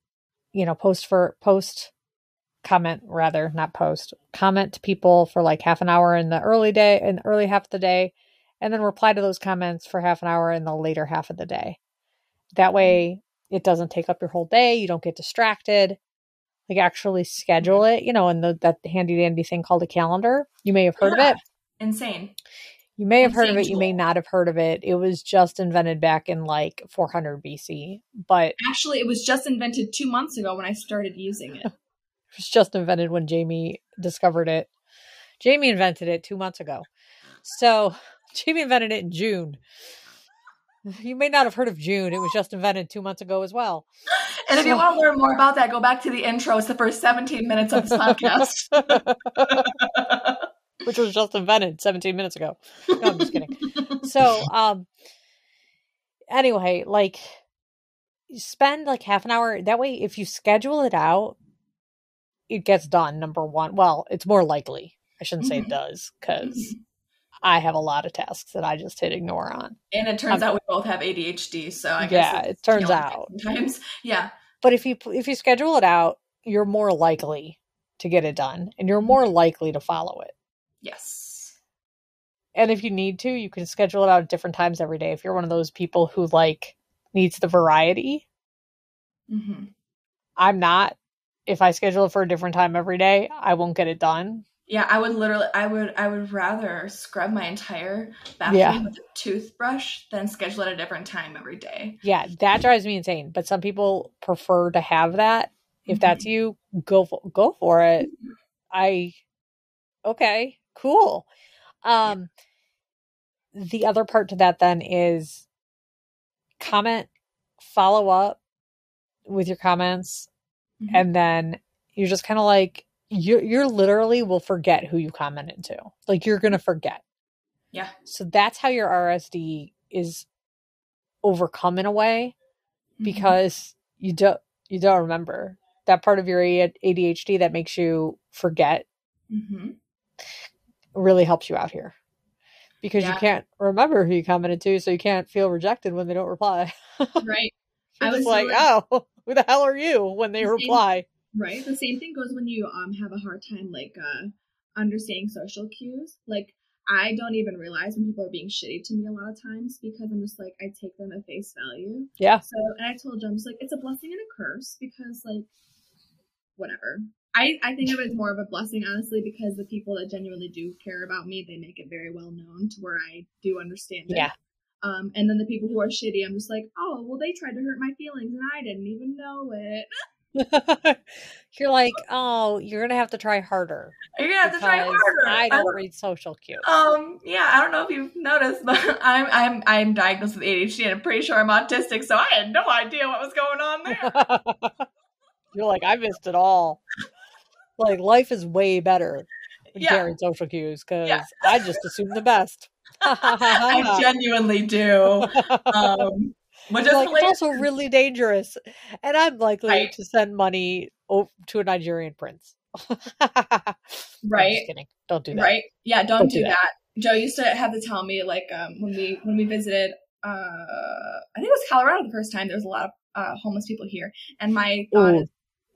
comment to people for like half an hour in the early half of the day, and then reply to those comments for half an hour in the later half of the day. That way it doesn't take up your whole day. You don't get distracted. Like, actually schedule it, and that handy dandy thing called a calendar. You may have heard of it. Insane. You may have heard of it. You may not have heard of it. It was just invented back in like 400 BC. But actually, it was just invented 2 months ago when I started using it. It was just invented when Jamie discovered it. Jamie invented it 2 months ago. So Jamie invented it in June. You may not have heard of June. It was just invented 2 months ago as well. And if you want to learn more about that, go back to the intro. It's the first 17 minutes of this podcast. Which was just invented 17 minutes ago. No, I'm just kidding. So, anyway, like, you spend like half an hour. That way, if you schedule it out, it gets done, number one. Well, it's more likely. I shouldn't say it does, because I have a lot of tasks that I just hit ignore on. And it turns out we both have ADHD, so I guess it turns out sometimes. Yeah. But if you schedule it out, you're more likely to get it done, and you're more likely to follow it. Yes. And if you need to, you can schedule it out at different times every day. If you're one of those people who like needs the variety, I'm not. If I schedule it for a different time every day, I won't get it done. Yeah, I would rather scrub my entire bathroom with a toothbrush than schedule at a different time every day. Yeah, that drives me insane. But some people prefer to have that. If that's you, go for it. Okay, cool. The other part to that then is comment, follow up with your comments, and then you're just kind of like, you're literally will forget who you commented to. Like, you're going to forget. Yeah. So that's how your RSD is overcome in a way, because you don't remember that part of your ADHD that makes you forget. Really helps you out here, because you can't remember who you commented to, so you can't feel rejected when they don't reply. Right. I was like, oh, who the hell are you when they reply? Right. The same thing goes when you have a hard time like understanding social cues. Like, I don't even realize when people are being shitty to me a lot of times, because I'm just like, I take them at face value. Yeah. So, and I told Joe, I'm just like, it's a blessing and a curse, because like, whatever. I think of it as more of a blessing, honestly, because the people that genuinely do care about me, they make it very well known to where I do understand it. Yeah. And then the people who are shitty, I'm just like, oh, well, they tried to hurt my feelings and I didn't even know it. You're like, oh, you're gonna have to try harder. You're gonna have to try harder. I don't read social cues. Yeah, I don't know if you've noticed, but I'm diagnosed with ADHD, and I'm pretty sure I'm autistic, so I had no idea what was going on there. You're like, I missed it all. Like, life is way better than carrying social cues, because I just assume the best. I genuinely do. Which is like, it's also really dangerous, and I'm likely to send money to a Nigerian prince. Right? Just kidding. Don't do that. Right? Yeah, don't do that. Joe used to have to tell me, like, when we visited, I think it was Colorado the first time. There was a lot of homeless people here, and my thought is,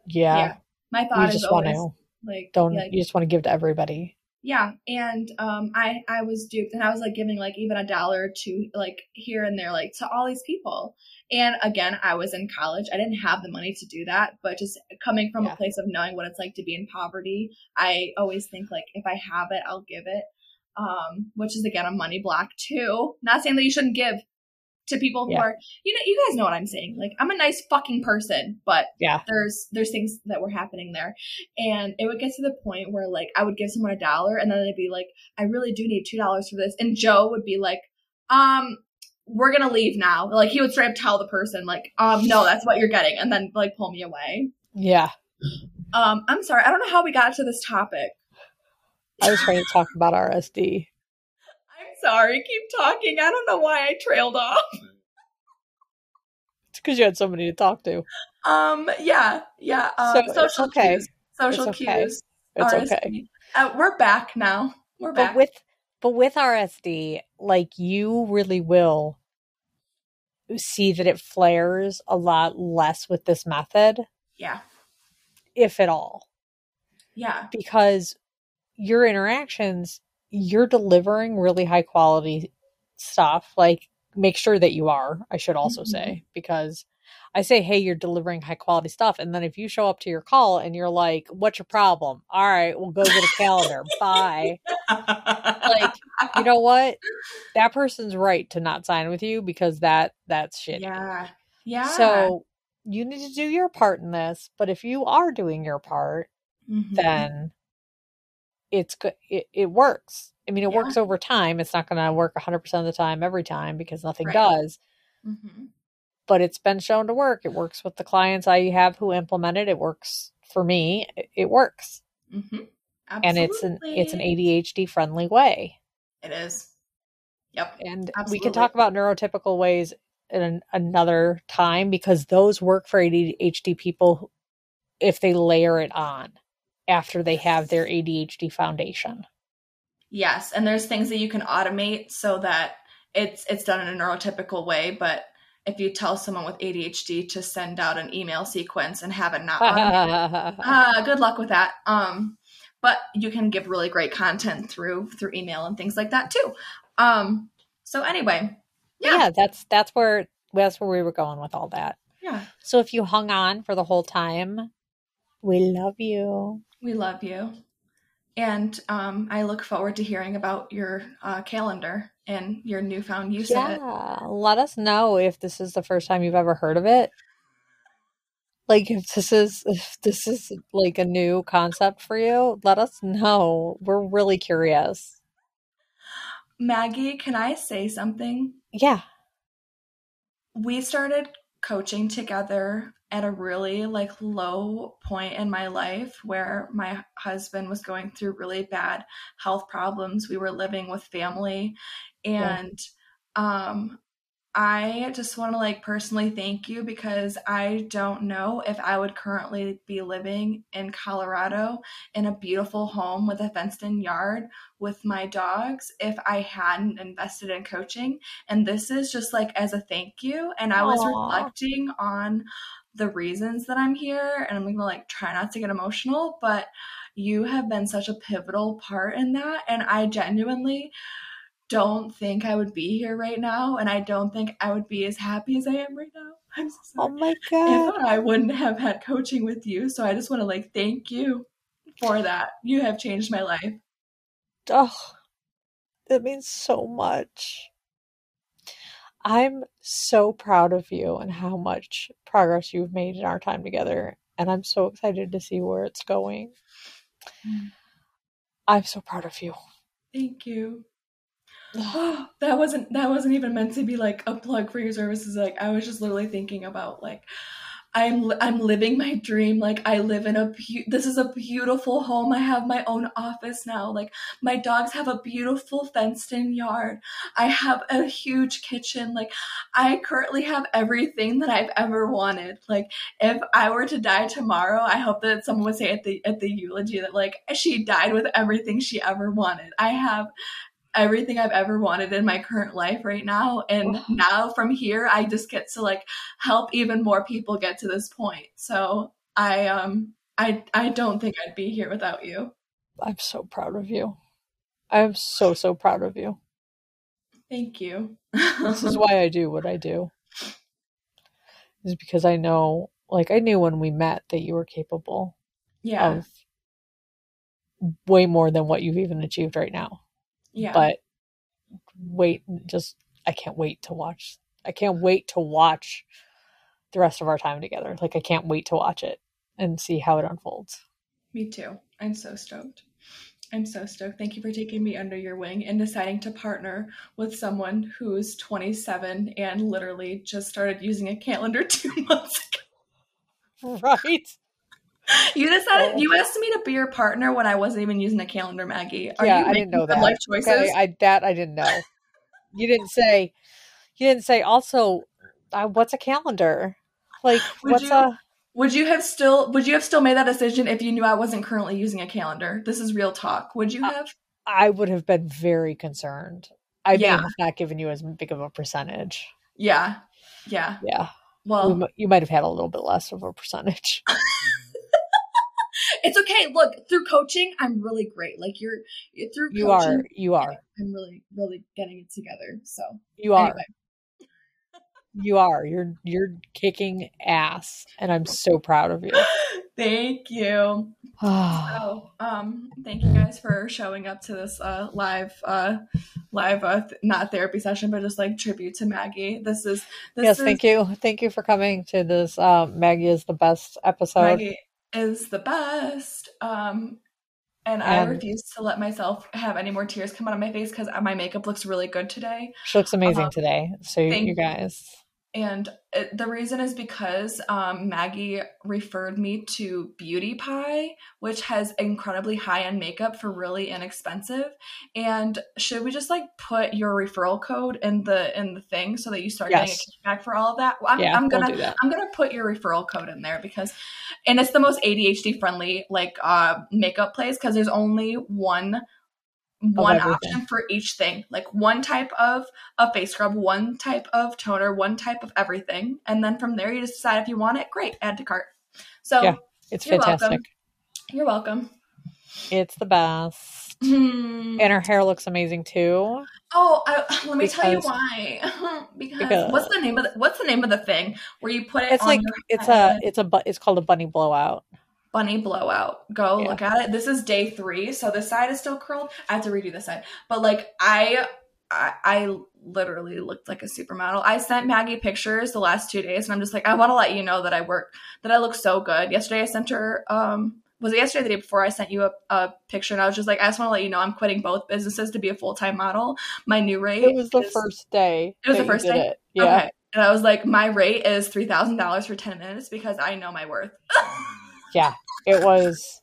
my thought is always like, you just want to give to everybody. Yeah, and I was duped, and I was like giving like even $1 to like here and there, like to all these people. And again, I was in college. I didn't have the money to do that, but just coming from a place of knowing what it's like to be in poverty, I always think like, if I have it, I'll give it. Which is again a money block too. Not saying that you shouldn't give to people who are, you guys know what I'm saying. Like, I'm a nice fucking person, but there's things that were happening there. And it would get to the point where like, I would give someone $1 and then they'd be like, I really do need $2 for this. And Joe would be like, we're going to leave now. Like, he would straight up tell the person like, no, that's what you're getting. And then like pull me away. Yeah. I'm sorry. I don't know how we got to this topic. I was trying to talk about RSD. Sorry, keep talking. I don't know why I trailed off. It's because you had somebody to talk to. Yeah. Social cues. Social cues. It's okay. We're back now. We're back. But with RSD, like, you really will see that it flares a lot less with this method. Yeah. If at all. Yeah. Because your interactions, you're delivering really high quality stuff. Like, make sure that you are, I should also say, because I say, hey, you're delivering high quality stuff. And then if you show up to your call and you're like, what's your problem? All right, we'll go get a calendar. Bye. Like, you know what? That person's right to not sign with you, because that's shitty. Yeah. Yeah. So you need to do your part in this. But if you are doing your part, then it's good. It works. I mean, it works over time. It's not going to work 100% of the time, every time, because nothing does. But it's been shown to work. It works with the clients I have who implement it. It works for me. It works. And it's an ADHD friendly way. It is. Yep. And we can talk about neurotypical ways in another time, because those work for ADHD people if they layer it on after they have their ADHD foundation. Yes, and there's things that you can automate so that it's done in a neurotypical way, but if you tell someone with ADHD to send out an email sequence and have it not automated, good luck with that. But you can give really great content through email and things like that too. So anyway, yeah, that's where we were going with all that. Yeah. So if you hung on for the whole time, we love you. We love you. And I look forward to hearing about your calendar and your newfound use of it. Yeah, let us know if this is the first time you've ever heard of it. Like if this is like a new concept for you, let us know. We're really curious. Maggie, can I say something? Yeah. We started coaching together at a really like low point in my life where my husband was going through really bad health problems. We were living with family, and I just want to like personally thank you, because I don't know if I would currently be living in Colorado in a beautiful home with a fenced in yard with my dogs if I hadn't invested in coaching. And this is just like as a thank you. And I was reflecting on the reasons that I'm here, and I'm gonna like try not to get emotional, but you have been such a pivotal part in that. And I genuinely don't think I would be here right now, and I don't think I would be as happy as I am right now. I'm so sorry. Oh my God. If I wouldn't have had coaching with you. So I just want to like thank you for that. You have changed my life. Oh, that means so much. I'm so proud of you and how much progress you've made in our time together, and I'm so excited to see where it's going. I'm so proud of you. Thank you. That wasn't even meant to be like a plug for your services. Like I was just literally thinking about like I'm living my dream. Like I live in this is a beautiful home. I have my own office now. Like my dogs have a beautiful fenced in yard. I have a huge kitchen. Like I currently have everything that I've ever wanted. Like if I were to die tomorrow, I hope that someone would say at the eulogy that like she died with everything she ever wanted. I have everything I've ever wanted in my current life right now. And now from here, I just get to like help even more people get to this point. So I don't think I'd be here without you. I'm so proud of you. I'm so proud of you. Thank you. This is why I do what I do. Is because I know, like I knew when we met that you were capable of way more than what you've even achieved right now. Yeah. But I can't wait to watch. I can't wait to watch the rest of our time together. Like I can't wait to watch it and see how it unfolds. Me too. I'm so stoked. Thank you for taking me under your wing and deciding to partner with someone who's 27 and literally just started using a calendar 2 months ago. Right. You decided you asked me to be your partner when I wasn't even using a calendar, Maggie. I didn't know that. Life choices? Okay, I didn't know. You didn't say. Also, what's a calendar? Like, Would you have still made that decision if you knew I wasn't currently using a calendar? This is real talk. Would you have? I would have been very concerned. I may have not given you as big of a percentage. Yeah. Well, you might have had a little bit less of a percentage. It's okay. Look, through coaching, I'm really great. Like you're through coaching. You are. I'm really, really getting it together. So you are. Anyway. You are. You're kicking ass, and I'm so proud of you. Thank you. So, thank you guys for showing up to this live not therapy session, but just like tribute to Maggie. Thank you. Thank you for coming to this. Maggie is the best episode. Maggie is the best. And I refuse to let myself have any more tears come out of my face because my makeup looks really good today. She looks amazing today. So you guys. And the reason is because Maggie referred me to Beauty Pie, which has incredibly high-end makeup for really inexpensive. And should we just like put your referral code in the thing so that you start getting a kickback for all of that? Well, I'm gonna put your referral code in there and it's the most ADHD friendly like makeup place because there's only one one option for each thing, like one type of face scrub, one type of toner, one type of everything. And then from there, you just decide if you want it. Great. Add to cart. So yeah, it's fantastic. Welcome. You're welcome. It's the best. And her hair looks amazing too. Oh, let me tell you why. because what's the name of the thing where you put it? It's on it's called a bunny blowout. Bunny blowout. Go look at it. This is day 3, so this side is still curled. I have to redo this side, but like I literally looked like a supermodel. I sent Maggie pictures the last 2 days, and I'm just like, I want to let you know that I look so good. Yesterday I sent her. Was it yesterday or the day before? I sent you a picture, and I was just like, I just want to let you know I'm quitting both businesses to be a full-time model. My new rate. It was the first day. It was the first day. Yeah. Okay. And I was like, my rate is $3,000 for 10 minutes because I know my worth. Yeah, it was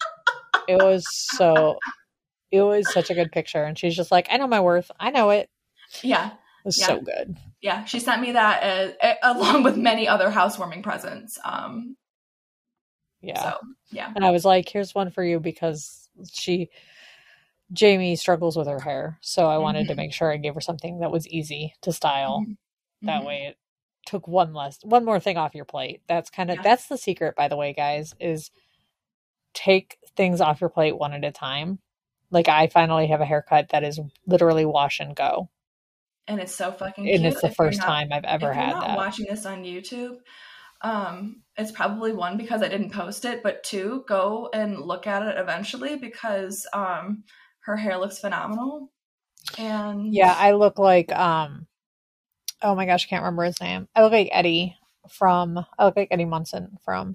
such a good picture. And she's just like, I know my worth. I know it. Yeah. It was so good. Yeah. She sent me that along with many other housewarming presents. Yeah. So, yeah. And I was like, here's one for you because Jamie struggles with her hair. So I wanted to make sure I gave her something that was easy to style. That way it took one more thing off your plate. That's that's the secret, by the way, guys, is take things off your plate one at a time. Like I finally have a haircut that is literally wash and go. And it's so fucking cute. And it's the first time I've ever had that. If you're not watching this on YouTube, it's probably 1, because I didn't post it, but 2, go and look at it eventually because her hair looks phenomenal. And yeah, I look like oh my gosh, I can't remember his name. I look like Eddie Munson from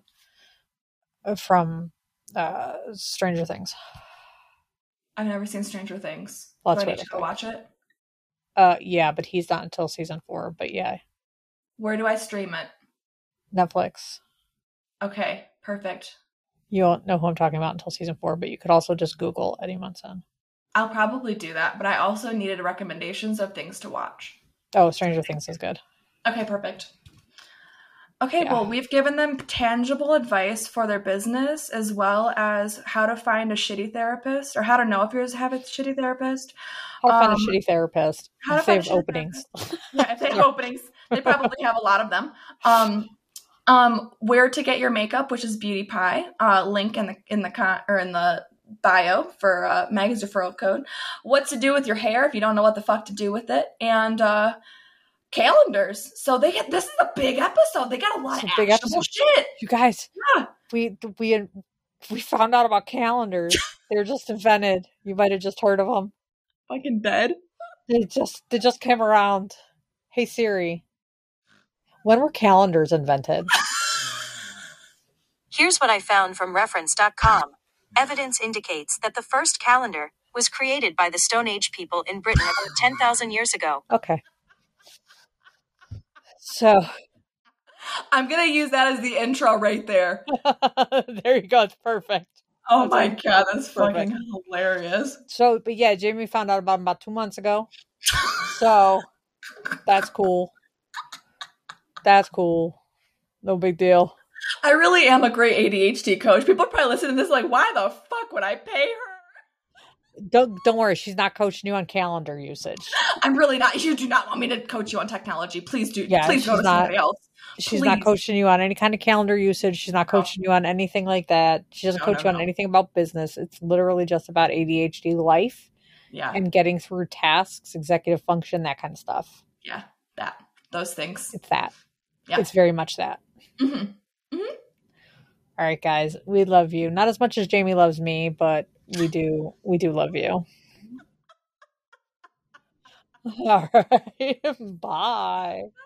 Stranger Things. I've never seen Stranger Things. Do I need to go watch it? Yeah, but he's not until season 4. But yeah. Where do I stream it? Netflix. Okay, perfect. You won't know who I'm talking about until season 4, but you could also just Google Eddie Munson. I'll probably do that, but I also needed recommendations of things to watch. Oh, Stranger Things is good. Okay, perfect. Okay, well, we've given them tangible advice for their business, as well as how to find a shitty therapist, or how to know if you have a shitty therapist. How to find a shitty therapist. How to find openings. Yeah, if they have openings. They probably have a lot of them. Where to get your makeup, which is Beauty Pie. Link in the bio for Maggie's referral code. What to do with your hair if you don't know what the fuck to do with it, and calendars. So this is a big episode. They got a lot of actionable shit. You guys, we found out about calendars. They're just invented. You might have just heard of them. Fucking dead. They just came around. Hey Siri, when were calendars invented? Here's what I found from reference.com. Evidence indicates that the first calendar was created by the Stone Age people in Britain about 10,000 years ago. Okay. So I'm going to use that as the intro right there. There you go. It's perfect. Oh my God. That's fucking hilarious. So, but yeah, Jamie found out about 2 months ago. So that's cool. That's cool. No big deal. I really am a great ADHD coach. People are probably listening to this like, why the fuck would I pay her? Don't worry. She's not coaching you on calendar usage. I'm really not. You do not want me to coach you on technology. Please do. Yeah, please go to somebody else. She's not coaching you on any kind of calendar usage. She's not coaching you on anything like that. She doesn't coach you on anything about business. It's literally just about ADHD life. Yeah. And getting through tasks, executive function, that kind of stuff. Yeah. Those things. It's that. Yeah. It's very much that. Mm-hmm. Mm-hmm. All right, guys. We love you. Not as much as Jamie loves me, but we do love you. All right. Bye.